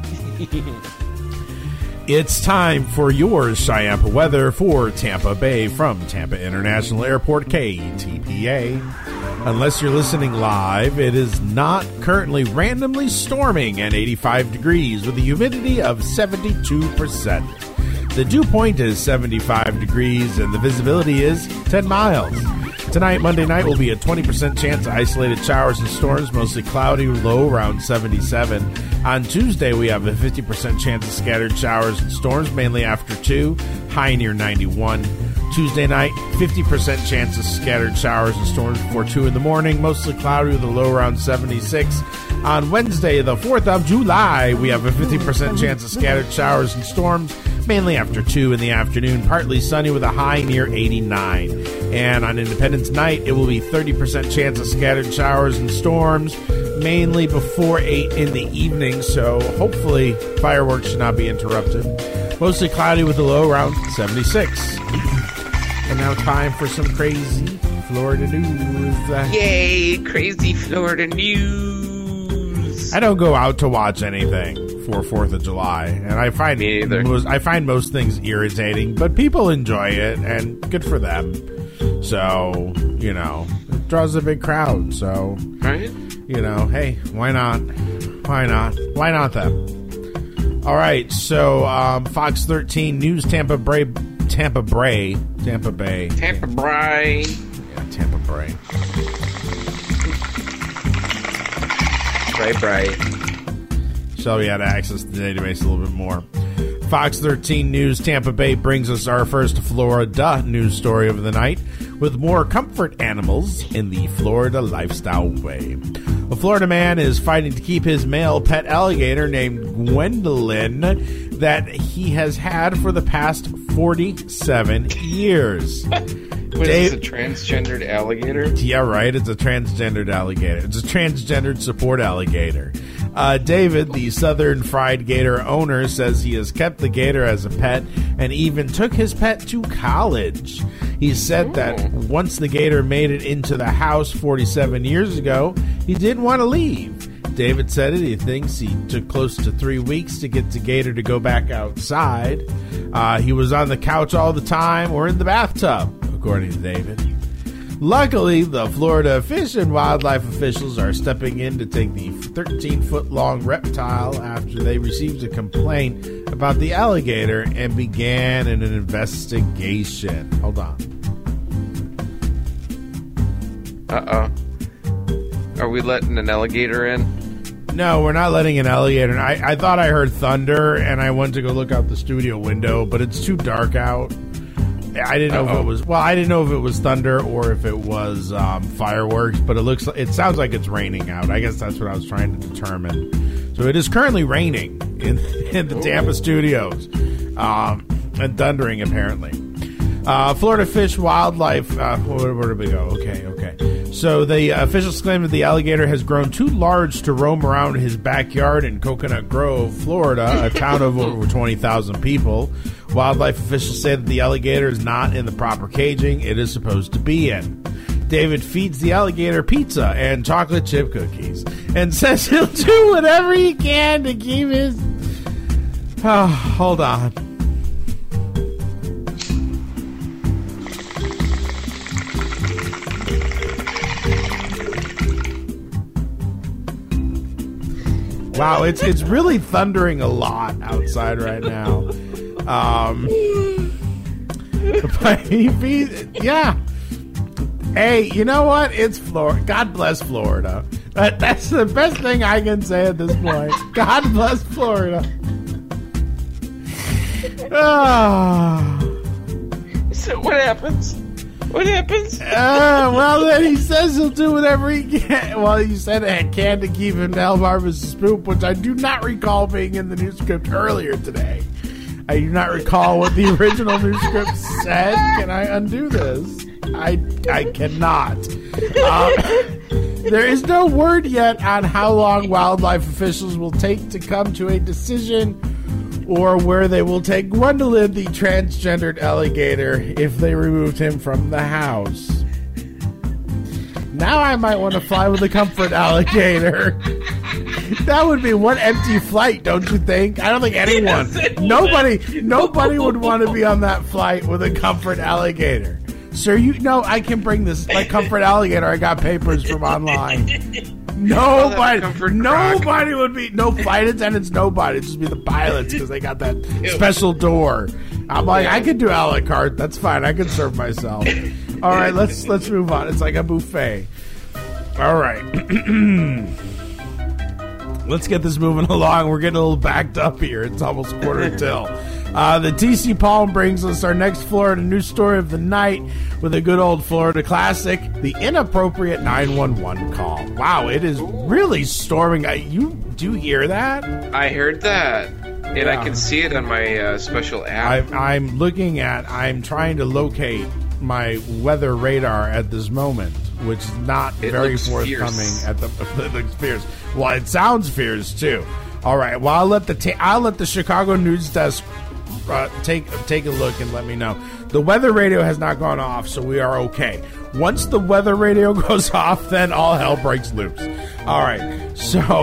Speaker 6: It's time for your Shiampa weather for Tampa Bay from Tampa International Airport, KTPA. Unless you're listening live, it is not currently randomly storming at 85 degrees with a humidity of 72%. The dew point is 75 degrees and the visibility is 10 miles. Tonight, Monday night, will be a 20% chance of isolated showers and storms, mostly cloudy, low around 77. On Tuesday, we have a 50% chance of scattered showers and storms, mainly after 2, high near 91. Tuesday night, 50% chance of scattered showers and storms before 2 in the morning, mostly cloudy with a low around 76. On Wednesday, the 4th of July, we have a 50% chance of scattered showers and storms, mainly after 2 in the afternoon, partly sunny with a high near 89. And on Independence Night, it will be 30% chance of scattered showers and storms, mainly before 8 in the evening, so hopefully fireworks should not be interrupted. Mostly cloudy with a low around 76. And now time for some crazy Florida news.
Speaker 5: Yay, crazy Florida news.
Speaker 6: I don't go out to watch anything for 4th of July, and I find most things irritating, but people enjoy it, and good for them. So, it draws a big crowd, so,
Speaker 5: right?
Speaker 6: Hey, why not? Why not? Why not them? All right, so Fox 13 News Tampa Bay.
Speaker 5: Yeah, Tampa Bay.
Speaker 6: Yeah, Tampa Bay.
Speaker 5: Bray.
Speaker 6: Shelby had access to the database a little bit more. Fox 13 News Tampa Bay brings us our first Florida news story of the night with more comfort animals in the Florida lifestyle way. A Florida man is fighting to keep his male pet alligator named Gwendolyn that he has had for the past 47 years.
Speaker 5: It's a transgendered alligator?
Speaker 6: Yeah, right. It's a transgendered alligator. It's a transgendered support alligator. David, the Southern Fried Gator owner, says he has kept the gator as a pet and even took his pet to college. He said that once the gator made it into the house 47 years ago, he didn't want to leave. David said it. He thinks he took close to 3 weeks to get the gator to go back outside. He was on the couch all the time or in the bathtub, according to David. Luckily, the Florida Fish and Wildlife officials are stepping in to take the 13-foot-long reptile after they received a complaint about the alligator and began an investigation. Hold on.
Speaker 5: Uh-oh. Are we letting an alligator in?
Speaker 6: No, we're not letting an alligator in. I thought I heard thunder, and I went to go look out the studio window, but it's too dark out. I didn't know if it was. Well, I didn't know if it was thunder or if it was fireworks. But it sounds like it's raining out. I guess that's what I was trying to determine. So it is currently raining in the Tampa studios, and thundering apparently. Florida Fish Wildlife. Where did we go? Okay. So the officials claim that the alligator has grown too large to roam around his backyard in Coconut Grove, Florida, a town of over 20,000 people. Wildlife officials say that the alligator is not in the proper caging it is supposed to be in. David feeds the alligator pizza and chocolate chip cookies and says he'll do whatever he can to keep his... Oh, hold on. Wow, it's really thundering a lot outside right now. Yeah. Hey, you know what? It's Florida. God bless Florida. That's the best thing I can say at this point. God bless Florida.
Speaker 5: So what happens? What happens?
Speaker 6: Well, then he says he'll do whatever he can. Well, you said it can to keep him Delmarva's spook, which I do not recall being in the news script earlier today. I do not recall what the original news script said. Can I undo this? I cannot. There is no word yet on how long wildlife officials will take to come to a decision or where they will take Gwendolyn, the transgendered alligator, if they removed him from the house. Now I might want to fly with a comfort alligator. That would be one empty flight, don't you think? I don't think anyone, nobody would want to be on that flight with a comfort alligator. Sir, you know I can bring this like comfort alligator. I got papers from online. Nobody would be, no flight attendants, nobody. It'd just be the pilots because they got that special door. I'm like, I could do a la carte. That's fine. I can serve myself. All right, let's move on. It's like a buffet. All right. Let's get this moving along. We're getting a little backed up here. It's almost quarter till. The TC Palm brings us our next Florida news story of the night with a good old Florida classic, the inappropriate 911 call. Wow, it is really storming. Do you hear that?
Speaker 5: I heard that, and I can see it on my special app.
Speaker 6: I'm trying to locate my weather radar at this moment, which is not very forthcoming. It looks fierce. Well, it sounds fierce too. All right. Well, I'll let the Chicago News Desk take a look and let me know. The weather radio has not gone off, so we are okay. Once the weather radio goes off, then all hell breaks loose. All right. So,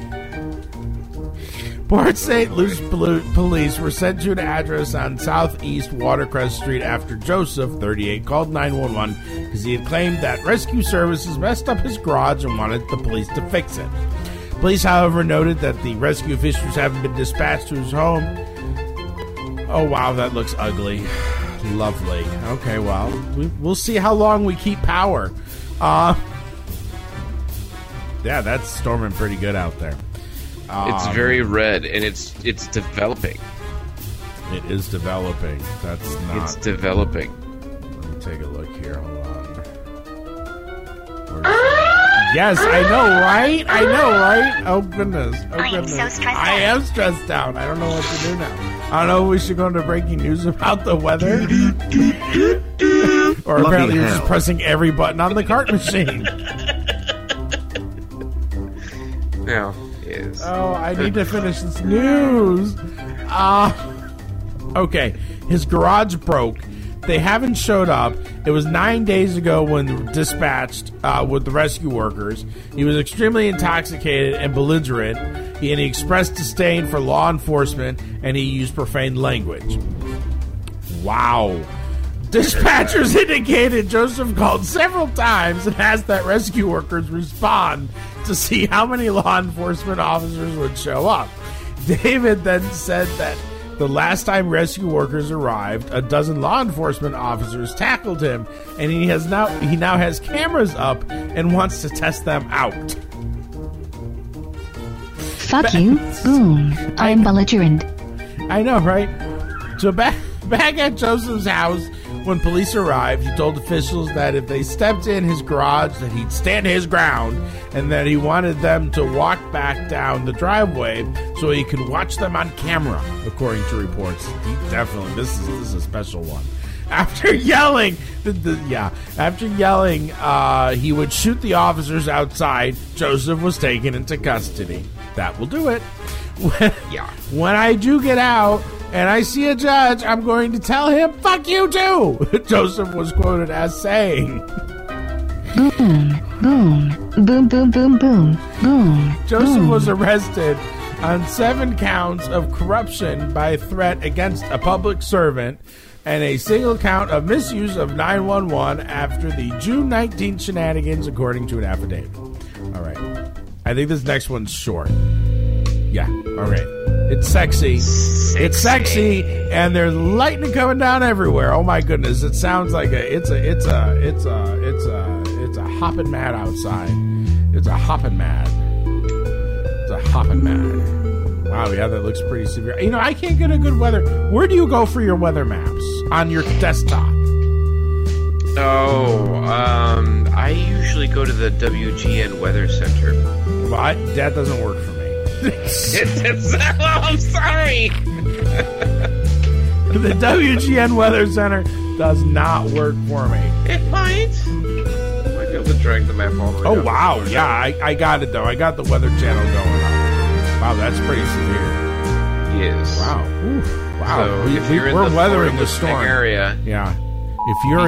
Speaker 6: Port St. Lucie police were sent to an address on Southeast Watercrest Street after Joseph, 38, called 911 because he had claimed that rescue services messed up his garage and wanted the police to fix it. Police, however, noted that the rescue officials haven't been dispatched to his home. Oh, wow, that looks ugly. Lovely. Okay, well, we'll see how long we keep power. Yeah, that's storming pretty good out there.
Speaker 5: It's very red, and it's developing.
Speaker 6: It is developing. That's not...
Speaker 5: It's developing.
Speaker 6: Let me take a look here. Hold on. Yes, I know, right? Oh, goodness.
Speaker 8: I am so stressed out.
Speaker 6: I am stressed out. I don't know what to do now. I don't know if we should go into breaking news about the weather. Or apparently you're just pressing every button on the cart machine.
Speaker 5: Yeah. Yes.
Speaker 6: Oh, I need to finish this news. Okay. His garage broke. They haven't showed up. It was 9 days ago when dispatched with the rescue workers. He was extremely intoxicated and belligerent, and he expressed disdain for law enforcement, and he used profane language. Wow. Dispatchers indicated Joseph called several times and asked that rescue workers respond to see how many law enforcement officers would show up. David then said that the last time rescue workers arrived, a dozen law enforcement officers tackled him, and he now has cameras up and wants to test them out.
Speaker 1: Fuck you. Boom. I'm belligerent.
Speaker 6: I know, right? So back at Joseph's house, when police arrived, he told officials that if they stepped in his garage, that he'd stand his ground, and that he wanted them to walk back down the driveway so he could watch them on camera, according to reports. Definitely, this is a special one. After yelling, he would shoot the officers outside. Joseph was taken into custody. That will do it. When I do get out and I see a judge, I'm going to tell him, fuck you too, Joseph was quoted as saying.
Speaker 1: Boom, boom, boom, boom, boom, boom, boom.
Speaker 6: Joseph was arrested on 7 counts of corruption by threat against a public servant and a single count of misuse of 911 after the June 19th shenanigans, according to an affidavit. All right. I think this next one's short. Yeah, all right. It's sexy. It's sexy, and there's lightning coming down everywhere. Oh my goodness! It sounds like it's a hopping mad outside. It's a hopping mad. It's a hopping mad. Wow, yeah, that looks pretty severe. You know, I can't get a good weather. Where do you go for your weather maps on your desktop?
Speaker 5: I usually go to the WGN Weather Center.
Speaker 6: Well, that doesn't work for me.
Speaker 5: I'm sorry.
Speaker 6: The WGN Weather Center does not work for me.
Speaker 5: It might. I might be able to drag the map all the way
Speaker 6: Oh,
Speaker 5: down.
Speaker 6: wow. Yeah, I got it, though. I got the Weather Channel going on. Wow, that's pretty severe.
Speaker 5: Yes.
Speaker 6: Wow. Oof. Wow.
Speaker 5: So if you're in
Speaker 6: we're
Speaker 5: the
Speaker 6: weathering the
Speaker 5: listening
Speaker 6: storm
Speaker 5: area,
Speaker 6: yeah. If you're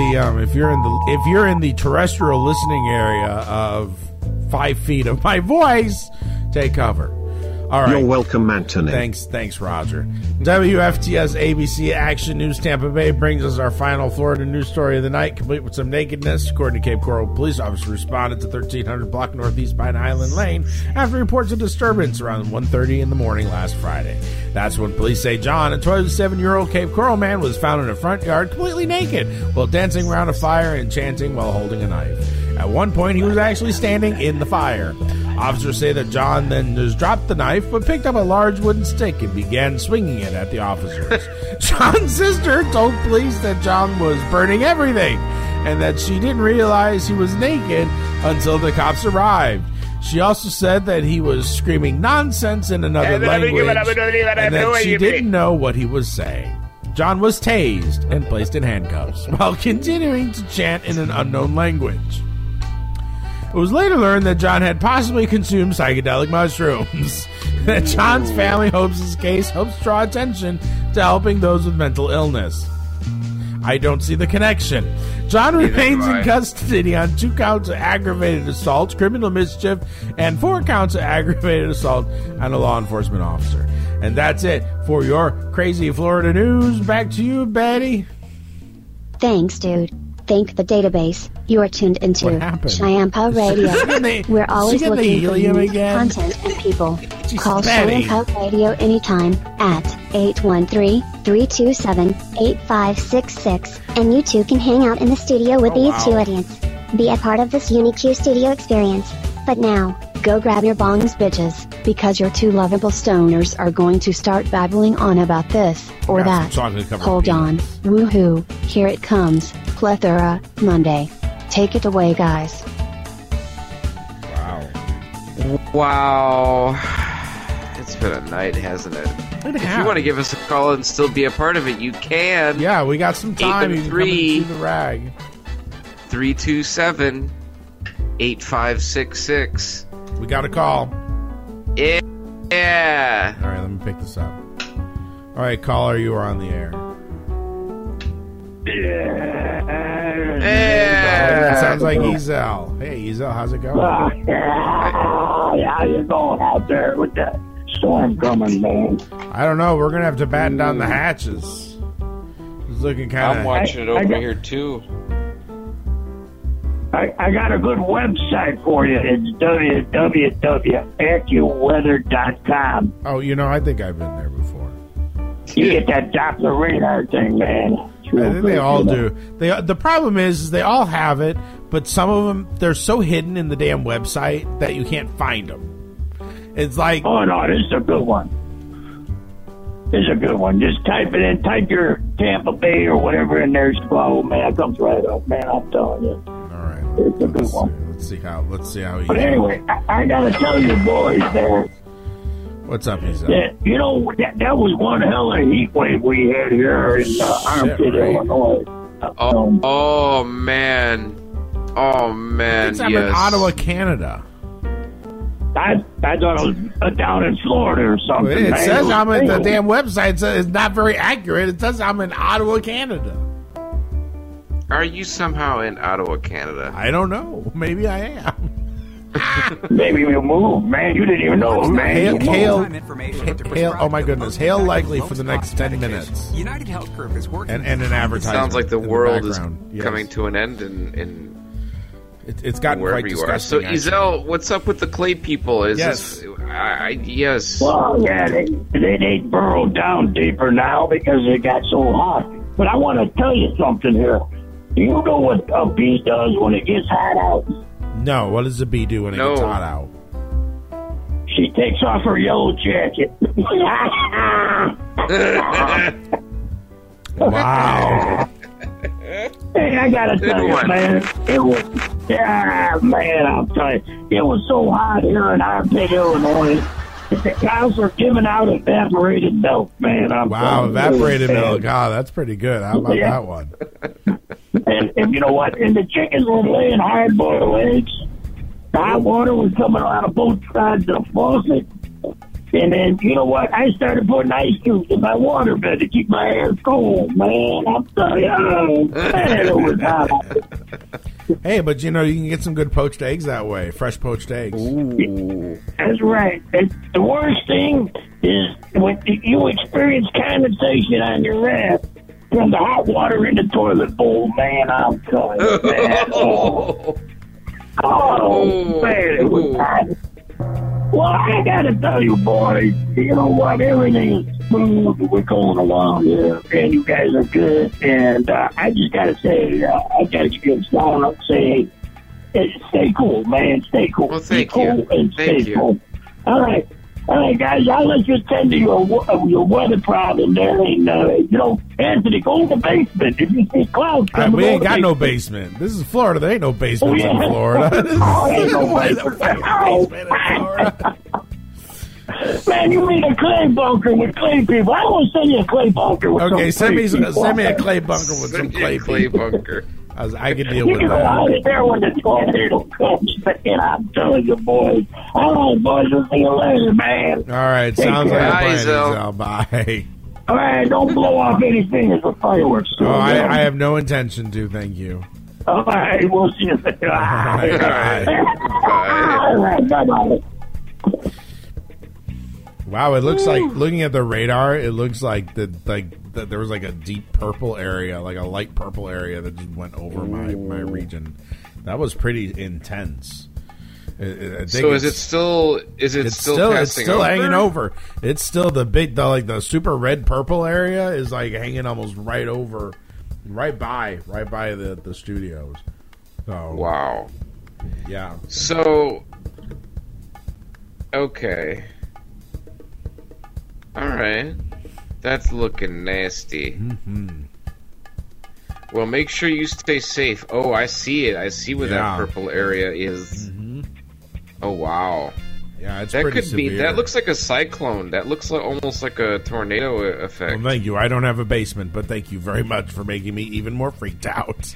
Speaker 6: if you're in the terrestrial listening area of 5 feet of my voice, take cover. All right.
Speaker 7: You're welcome, Anthony.
Speaker 6: Thanks, Roger. WFTS ABC Action News Tampa Bay brings us our final Florida news story of the night, complete with some nakedness. According to Cape Coral police, officers responded to 1300 block northeast Pine Island Lane after reports of disturbance around 1:30 in the morning last Friday. That's when police say John, a 27-year-old Cape Coral man, was found in a front yard completely naked while dancing around a fire and chanting while holding a knife. At one point, he was actually standing in the fire. Officers say that John then just dropped the knife, but picked up a large wooden stick and began swinging it at the officers. John's sister told police that John was burning everything, and that she didn't realize he was naked until the cops arrived. She also said that he was screaming nonsense in another language, and that she didn't know what he was saying. John was tased and placed in handcuffs, while continuing to chant in an unknown language. It was later learned that John had possibly consumed psychedelic mushrooms. That John's family hopes his case helps draw attention to helping those with mental illness. I don't see the connection. John remains in custody on 2 counts of aggravated assault, criminal mischief, and 4 counts of aggravated assault on a law enforcement officer. And that's it for your crazy Florida news. Back to you, Betty.
Speaker 4: Thanks, dude. Thank the database. You are tuned into Cheyenne Radio. We're always looking for new content and people. Call Cheyenne Radio anytime at 813-327-8566. And you too can hang out in the studio with these two idiots. Be a part of this unique studio experience. But now, go grab your bongs, bitches, because your 2 lovable stoners are going to start babbling on about this or that. Hold on. Woohoo. Here it comes. Plethora Monday. Take it away, guys.
Speaker 5: Wow. It's been a night, hasn't it? If you want to give us a call and still be a part of it, you can.
Speaker 6: Yeah, we got some time. You can come and see the rag.
Speaker 5: 327-8566.
Speaker 6: We got a call.
Speaker 5: Yeah.
Speaker 6: All right, let me pick this up. All right, caller, you are on the air.
Speaker 16: Yeah.
Speaker 6: Sounds like Ezel. Hey, Ezel, how's it going?
Speaker 16: How you going out there with that storm coming, man?
Speaker 6: I don't know. We're going to have to batten down the hatches. It's looking kind of...
Speaker 5: I'm watching it over here, too.
Speaker 16: I got a good website for you. It's www.accuweather.com.
Speaker 6: Oh, I think I've been there before.
Speaker 16: You get that Doppler radar thing, man.
Speaker 6: I think they all do. The problem is they all have it, but some of them, they're so hidden in the damn website that you can't find them. It's like...
Speaker 16: Oh, no, this is a good one. This is a good one. Just type it in. Type your Tampa Bay or whatever in there. Oh, man, it comes right up, man. I'm telling you.
Speaker 6: All right.
Speaker 16: It's a good one.
Speaker 6: Let's see how you...
Speaker 16: But anyway, I got to tell you, boys, there...
Speaker 6: What's up, Isa?
Speaker 16: That was one hell of a heat wave we had here in Armpit, Illinois.
Speaker 5: Oh, man. Oh, man,
Speaker 6: I'm in Ottawa, Canada.
Speaker 16: I thought it was down in Florida or something.
Speaker 6: It says I'm in the damn website. It's not very accurate. It says I'm in Ottawa, Canada.
Speaker 5: Are you somehow in Ottawa, Canada?
Speaker 6: I don't know. Maybe I am.
Speaker 16: Maybe you moved, man. You didn't even know, man.
Speaker 6: Hail, oh my goodness. Hail likely for the next 10 minutes.
Speaker 19: United Health Group is working.
Speaker 6: And an advertisement.
Speaker 5: Sounds like the world is coming to an end in
Speaker 6: it's gotten
Speaker 5: wherever
Speaker 6: quite
Speaker 5: you are. So, Ezel, what's up with the clay people? Yes. Yes.
Speaker 16: Well, yeah, they burrowed down deeper now because it got so hot. But I want to tell you something here. Do you know what a bee does when it gets hot out?
Speaker 6: No, what does a bee do when it gets hot out?
Speaker 16: She takes off her yellow jacket.
Speaker 6: Wow.
Speaker 16: Hey, I gotta tell you, man, it was, man, I'm telling you, it was so hot here in Armpit, Illinois. The cows are giving out evaporated milk, man.
Speaker 6: Evaporated milk. God, that's pretty good. How about that one?
Speaker 16: And you know what? And the chickens were laying hard-boiled eggs. The hot water was coming out of both sides of the faucet. And then, you know what? I started putting ice cubes in my water bed to keep my hair cold, man. I'm telling you, man, it was hot.
Speaker 6: Hey, but you can get some good poached eggs that way. Fresh poached eggs.
Speaker 16: Ooh. That's right. And the worst thing is when you experience condensation on your ass from the hot water in the toilet bowl, man. I'm telling you, man. Oh, man, it was hot. Well, I gotta tell you, boys, you know what? Everything is smooth. We're going along here, and you guys are good. And I just gotta say, I gotta give you a shout out. Say, stay cool, man. Stay cool.
Speaker 5: Well, thank
Speaker 16: Be cool
Speaker 5: you.
Speaker 16: and
Speaker 5: Thank
Speaker 16: stay
Speaker 5: you.
Speaker 16: cool. All right, guys. I'll let you attend to your weather problem there. And Anthony, go to the basement. If you see clouds coming,
Speaker 6: we ain't got no basement. This is Florida. There ain't no basements in Florida.
Speaker 16: Ain't no basement in Florida. Man, you need a clay bunker with clay people. I want to send you a clay bunker with
Speaker 6: send me a clay bunker with
Speaker 5: Send
Speaker 6: some
Speaker 5: me a
Speaker 6: clay people.
Speaker 5: bunker.
Speaker 6: I can deal
Speaker 16: You
Speaker 6: with
Speaker 16: can go out
Speaker 6: that.
Speaker 16: there when the tornado comes, and I'm telling you, boys. All right, boys, we'll see you later, man.
Speaker 6: All right,
Speaker 16: Take
Speaker 6: sounds
Speaker 16: care.
Speaker 6: like a
Speaker 5: Bye,
Speaker 6: plan,
Speaker 5: Zell.
Speaker 6: Zell. Bye.
Speaker 16: All right, don't blow off anything for fireworks.
Speaker 6: Oh, I have no intention to. Thank you.
Speaker 16: All right, we'll see you later.
Speaker 6: All right.
Speaker 16: All right, bye-bye.
Speaker 6: Wow, it looks like, looking at the radar, it looks like that there was like a deep purple area, like a light purple area that just went over my region. That was pretty intense.
Speaker 5: So is it still passing over?
Speaker 6: hanging over. It's still the super red purple area is like hanging almost right by the studios. So
Speaker 5: Wow.
Speaker 6: yeah.
Speaker 5: So, okay. All right. That's looking nasty.
Speaker 6: Mm-hmm.
Speaker 5: Well, make sure you stay safe. Oh, I see it. I see where
Speaker 6: Yeah.
Speaker 5: that purple area is.
Speaker 6: Mm-hmm.
Speaker 5: Oh, wow.
Speaker 6: Yeah, it's
Speaker 5: That
Speaker 6: pretty
Speaker 5: could be.
Speaker 6: severe.
Speaker 5: That looks like a cyclone. That looks like almost like a tornado effect.
Speaker 6: Well, thank you. I don't have a basement, but thank you very much for making me even more freaked out.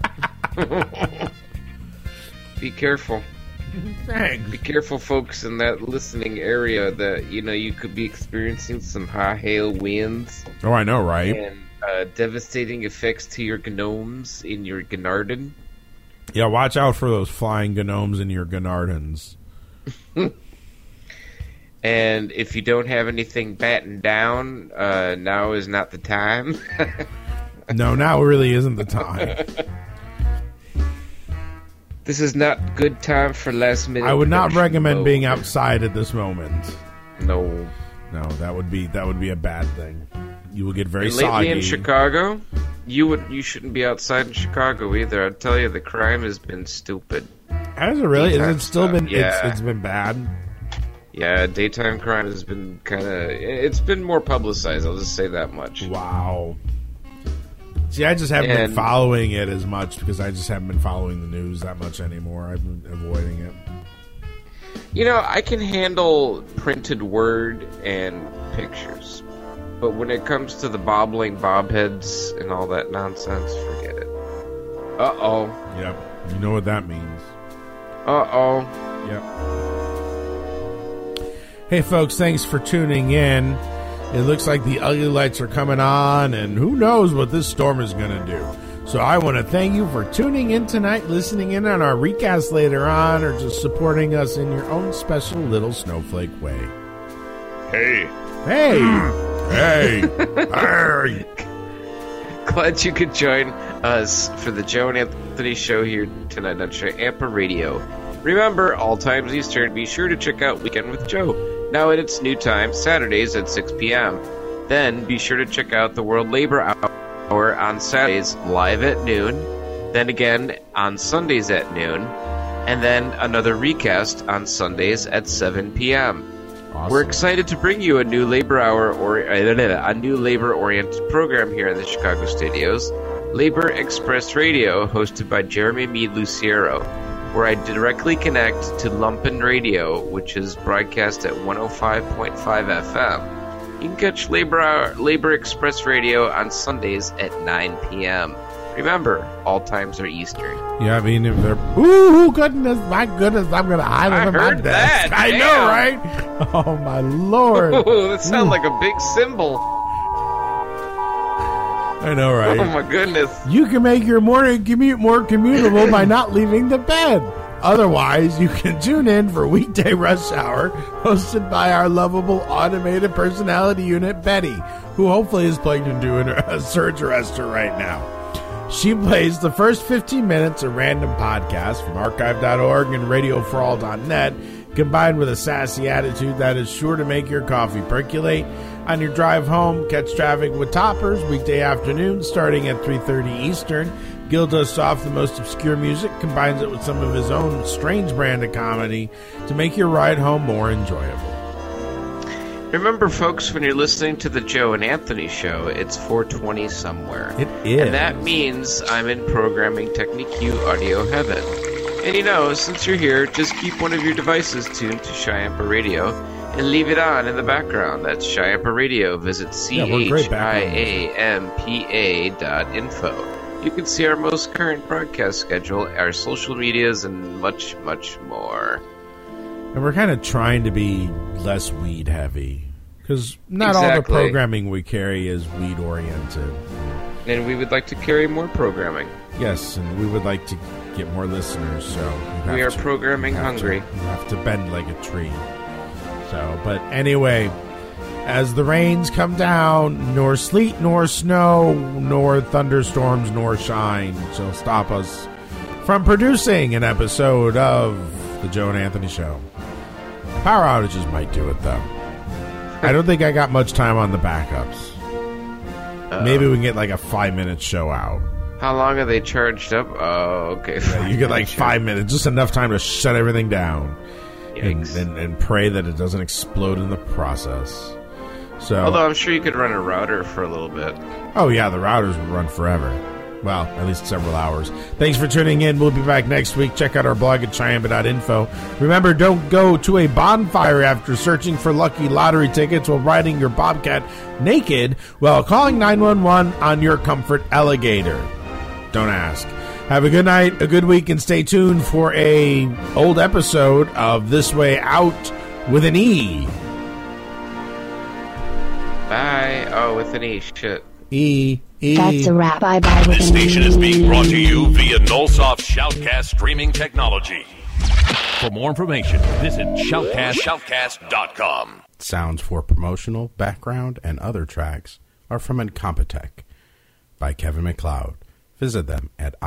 Speaker 5: Be careful.
Speaker 6: Thanks.
Speaker 5: Be careful, folks, in that listening area that, you could be experiencing some high hail winds
Speaker 6: Oh, I know, right?
Speaker 5: and devastating effects to your gnomes in your Gnarden.
Speaker 6: Yeah, watch out for those flying gnomes in your Gnardens.
Speaker 5: And if you don't have anything battened down, now is not the time.
Speaker 6: No, now really isn't the time.
Speaker 5: This is not good time for last minute.
Speaker 6: I would not recommend being outside at this moment.
Speaker 5: No,
Speaker 6: that would be a bad thing. You will get very
Speaker 5: and lately
Speaker 6: soggy.
Speaker 5: in Chicago, you shouldn't be outside in Chicago either. I tell you, the crime has been stupid.
Speaker 6: Has it really? Has it still been?
Speaker 5: Yeah.
Speaker 6: It's been bad.
Speaker 5: Yeah, daytime crime has been it's been more publicized. I'll just say that much.
Speaker 6: Wow. See, I just haven't been following it as much because I just haven't been following the news that much anymore. I've been avoiding it.
Speaker 5: You know, I can handle printed word and pictures. But when it comes to the bobbling bobheads and all that nonsense, forget it. Uh-oh.
Speaker 6: Yep. You know what that means.
Speaker 5: Uh-oh.
Speaker 6: Yep. Hey, folks, thanks for tuning in. It looks like the ugly lights are coming on, and who knows what this storm is going to do. So I want to thank you for tuning in tonight, listening in on our recast later on, or just supporting us in your own special little snowflake way.
Speaker 9: Hey.
Speaker 6: Hey. Hey. Hey.
Speaker 5: Glad you could join us for the Joe and Anthony show here tonight on Shyampa Radio. Remember, all times Eastern, be sure to check out Weekend with Joe. Now at its new time, Saturdays at 6 p.m. Then be sure to check out the World Labor Hour on Saturdays live at noon. Then again on Sundays at noon. And then another recast on Sundays at 7 p.m.
Speaker 6: Awesome.
Speaker 5: We're excited to bring you a new labor hour or a new labor-oriented program here in the Chicago studios, Labor Express Radio, hosted by Jeremy Meade Luciero, where I directly connect to Lumpen Radio, which is broadcast at 105.5 FM. You can catch Labor Express Radio on Sundays at 9 p.m. Remember, all times are Eastern.
Speaker 6: Yeah, I mean, if they're... Ooh, goodness, my goodness, I'm going to hide under my desk.
Speaker 5: That.
Speaker 6: I
Speaker 5: Damn.
Speaker 6: know, right? Oh, my Lord.
Speaker 5: Ooh, that sounds like a big symbol.
Speaker 6: I know, right?
Speaker 5: Oh, my goodness.
Speaker 6: You can make your morning commute more commutable by not leaving the bed. Otherwise, you can tune in for Weekday Rush Hour, hosted by our lovable automated personality unit, Betty, who hopefully is plugged into a surge arrestor right now. She plays the first 15 minutes of random podcasts from archive.org and radioforall.net, combined with a sassy attitude that is sure to make your coffee percolate. On your drive home, catch Traffic with Toppers weekday afternoon starting at 3:30 Eastern. Gil dusts off the most obscure music, combines it with some of his own strange brand of comedy to make your ride home more enjoyable.
Speaker 5: Remember, folks, when you're listening to the Joe and Anthony show, it's 420 somewhere.
Speaker 6: It is.
Speaker 5: And that means I'm in Programming Technique U audio heaven. And you know, since you're here, just keep one of your devices tuned to Shyampa Radio and leave it on in the background. That's Shyampa Radio. Visit CHIAMPA.info. You can see our most current broadcast schedule, our social medias, and much, much more.
Speaker 6: And we're kind of trying to be less weed heavy, because not all the programming we carry is weed oriented.
Speaker 5: And we would like to carry more programming.
Speaker 6: Yes, and we would like to get more listeners. So
Speaker 5: we are programming hungry.
Speaker 6: We have to bend like a tree. So, but anyway, as the rains come down, nor sleet, nor snow, nor thunderstorms, nor shine shall stop us from producing an episode of the Joe and Anthony Show. Power outages might do it, though. I don't think I got much time on the backups. Maybe we can get like a 5-minute show out.
Speaker 5: How long are they charged up? Oh, okay.
Speaker 6: Yeah, you get like 5 minutes, just enough time to shut everything down. And pray that it doesn't explode in the process. So,
Speaker 5: although I'm sure you could run a router for a little bit.
Speaker 6: Oh, yeah, the routers would run forever. Well, at least several hours. Thanks for tuning in. We'll be back next week. Check out our blog at Shyampa.info. Remember, don't go to a bonfire after searching for lucky lottery tickets while riding your Bobcat naked while calling 911 on your Comfort Alligator. Don't ask. Have a good night, a good week, and stay tuned for a old episode of This Way Out with an E.
Speaker 5: Bye. Oh, with an E. Shit.
Speaker 6: E.
Speaker 4: That's a wrap. Bye-bye with
Speaker 2: This
Speaker 4: an
Speaker 2: station is being brought to you via Nullsoft Shoutcast streaming technology. For more information, visit shoutcast.com.
Speaker 6: Sounds for promotional, background, and other tracks are from Incompetech. by Kevin MacLeod. Visit them at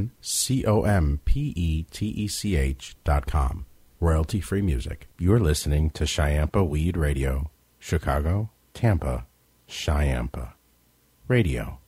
Speaker 6: incompetech.com. Royalty-free music. You're listening to Chiampa Weed Radio. Chicago, Tampa, Chiampa Radio.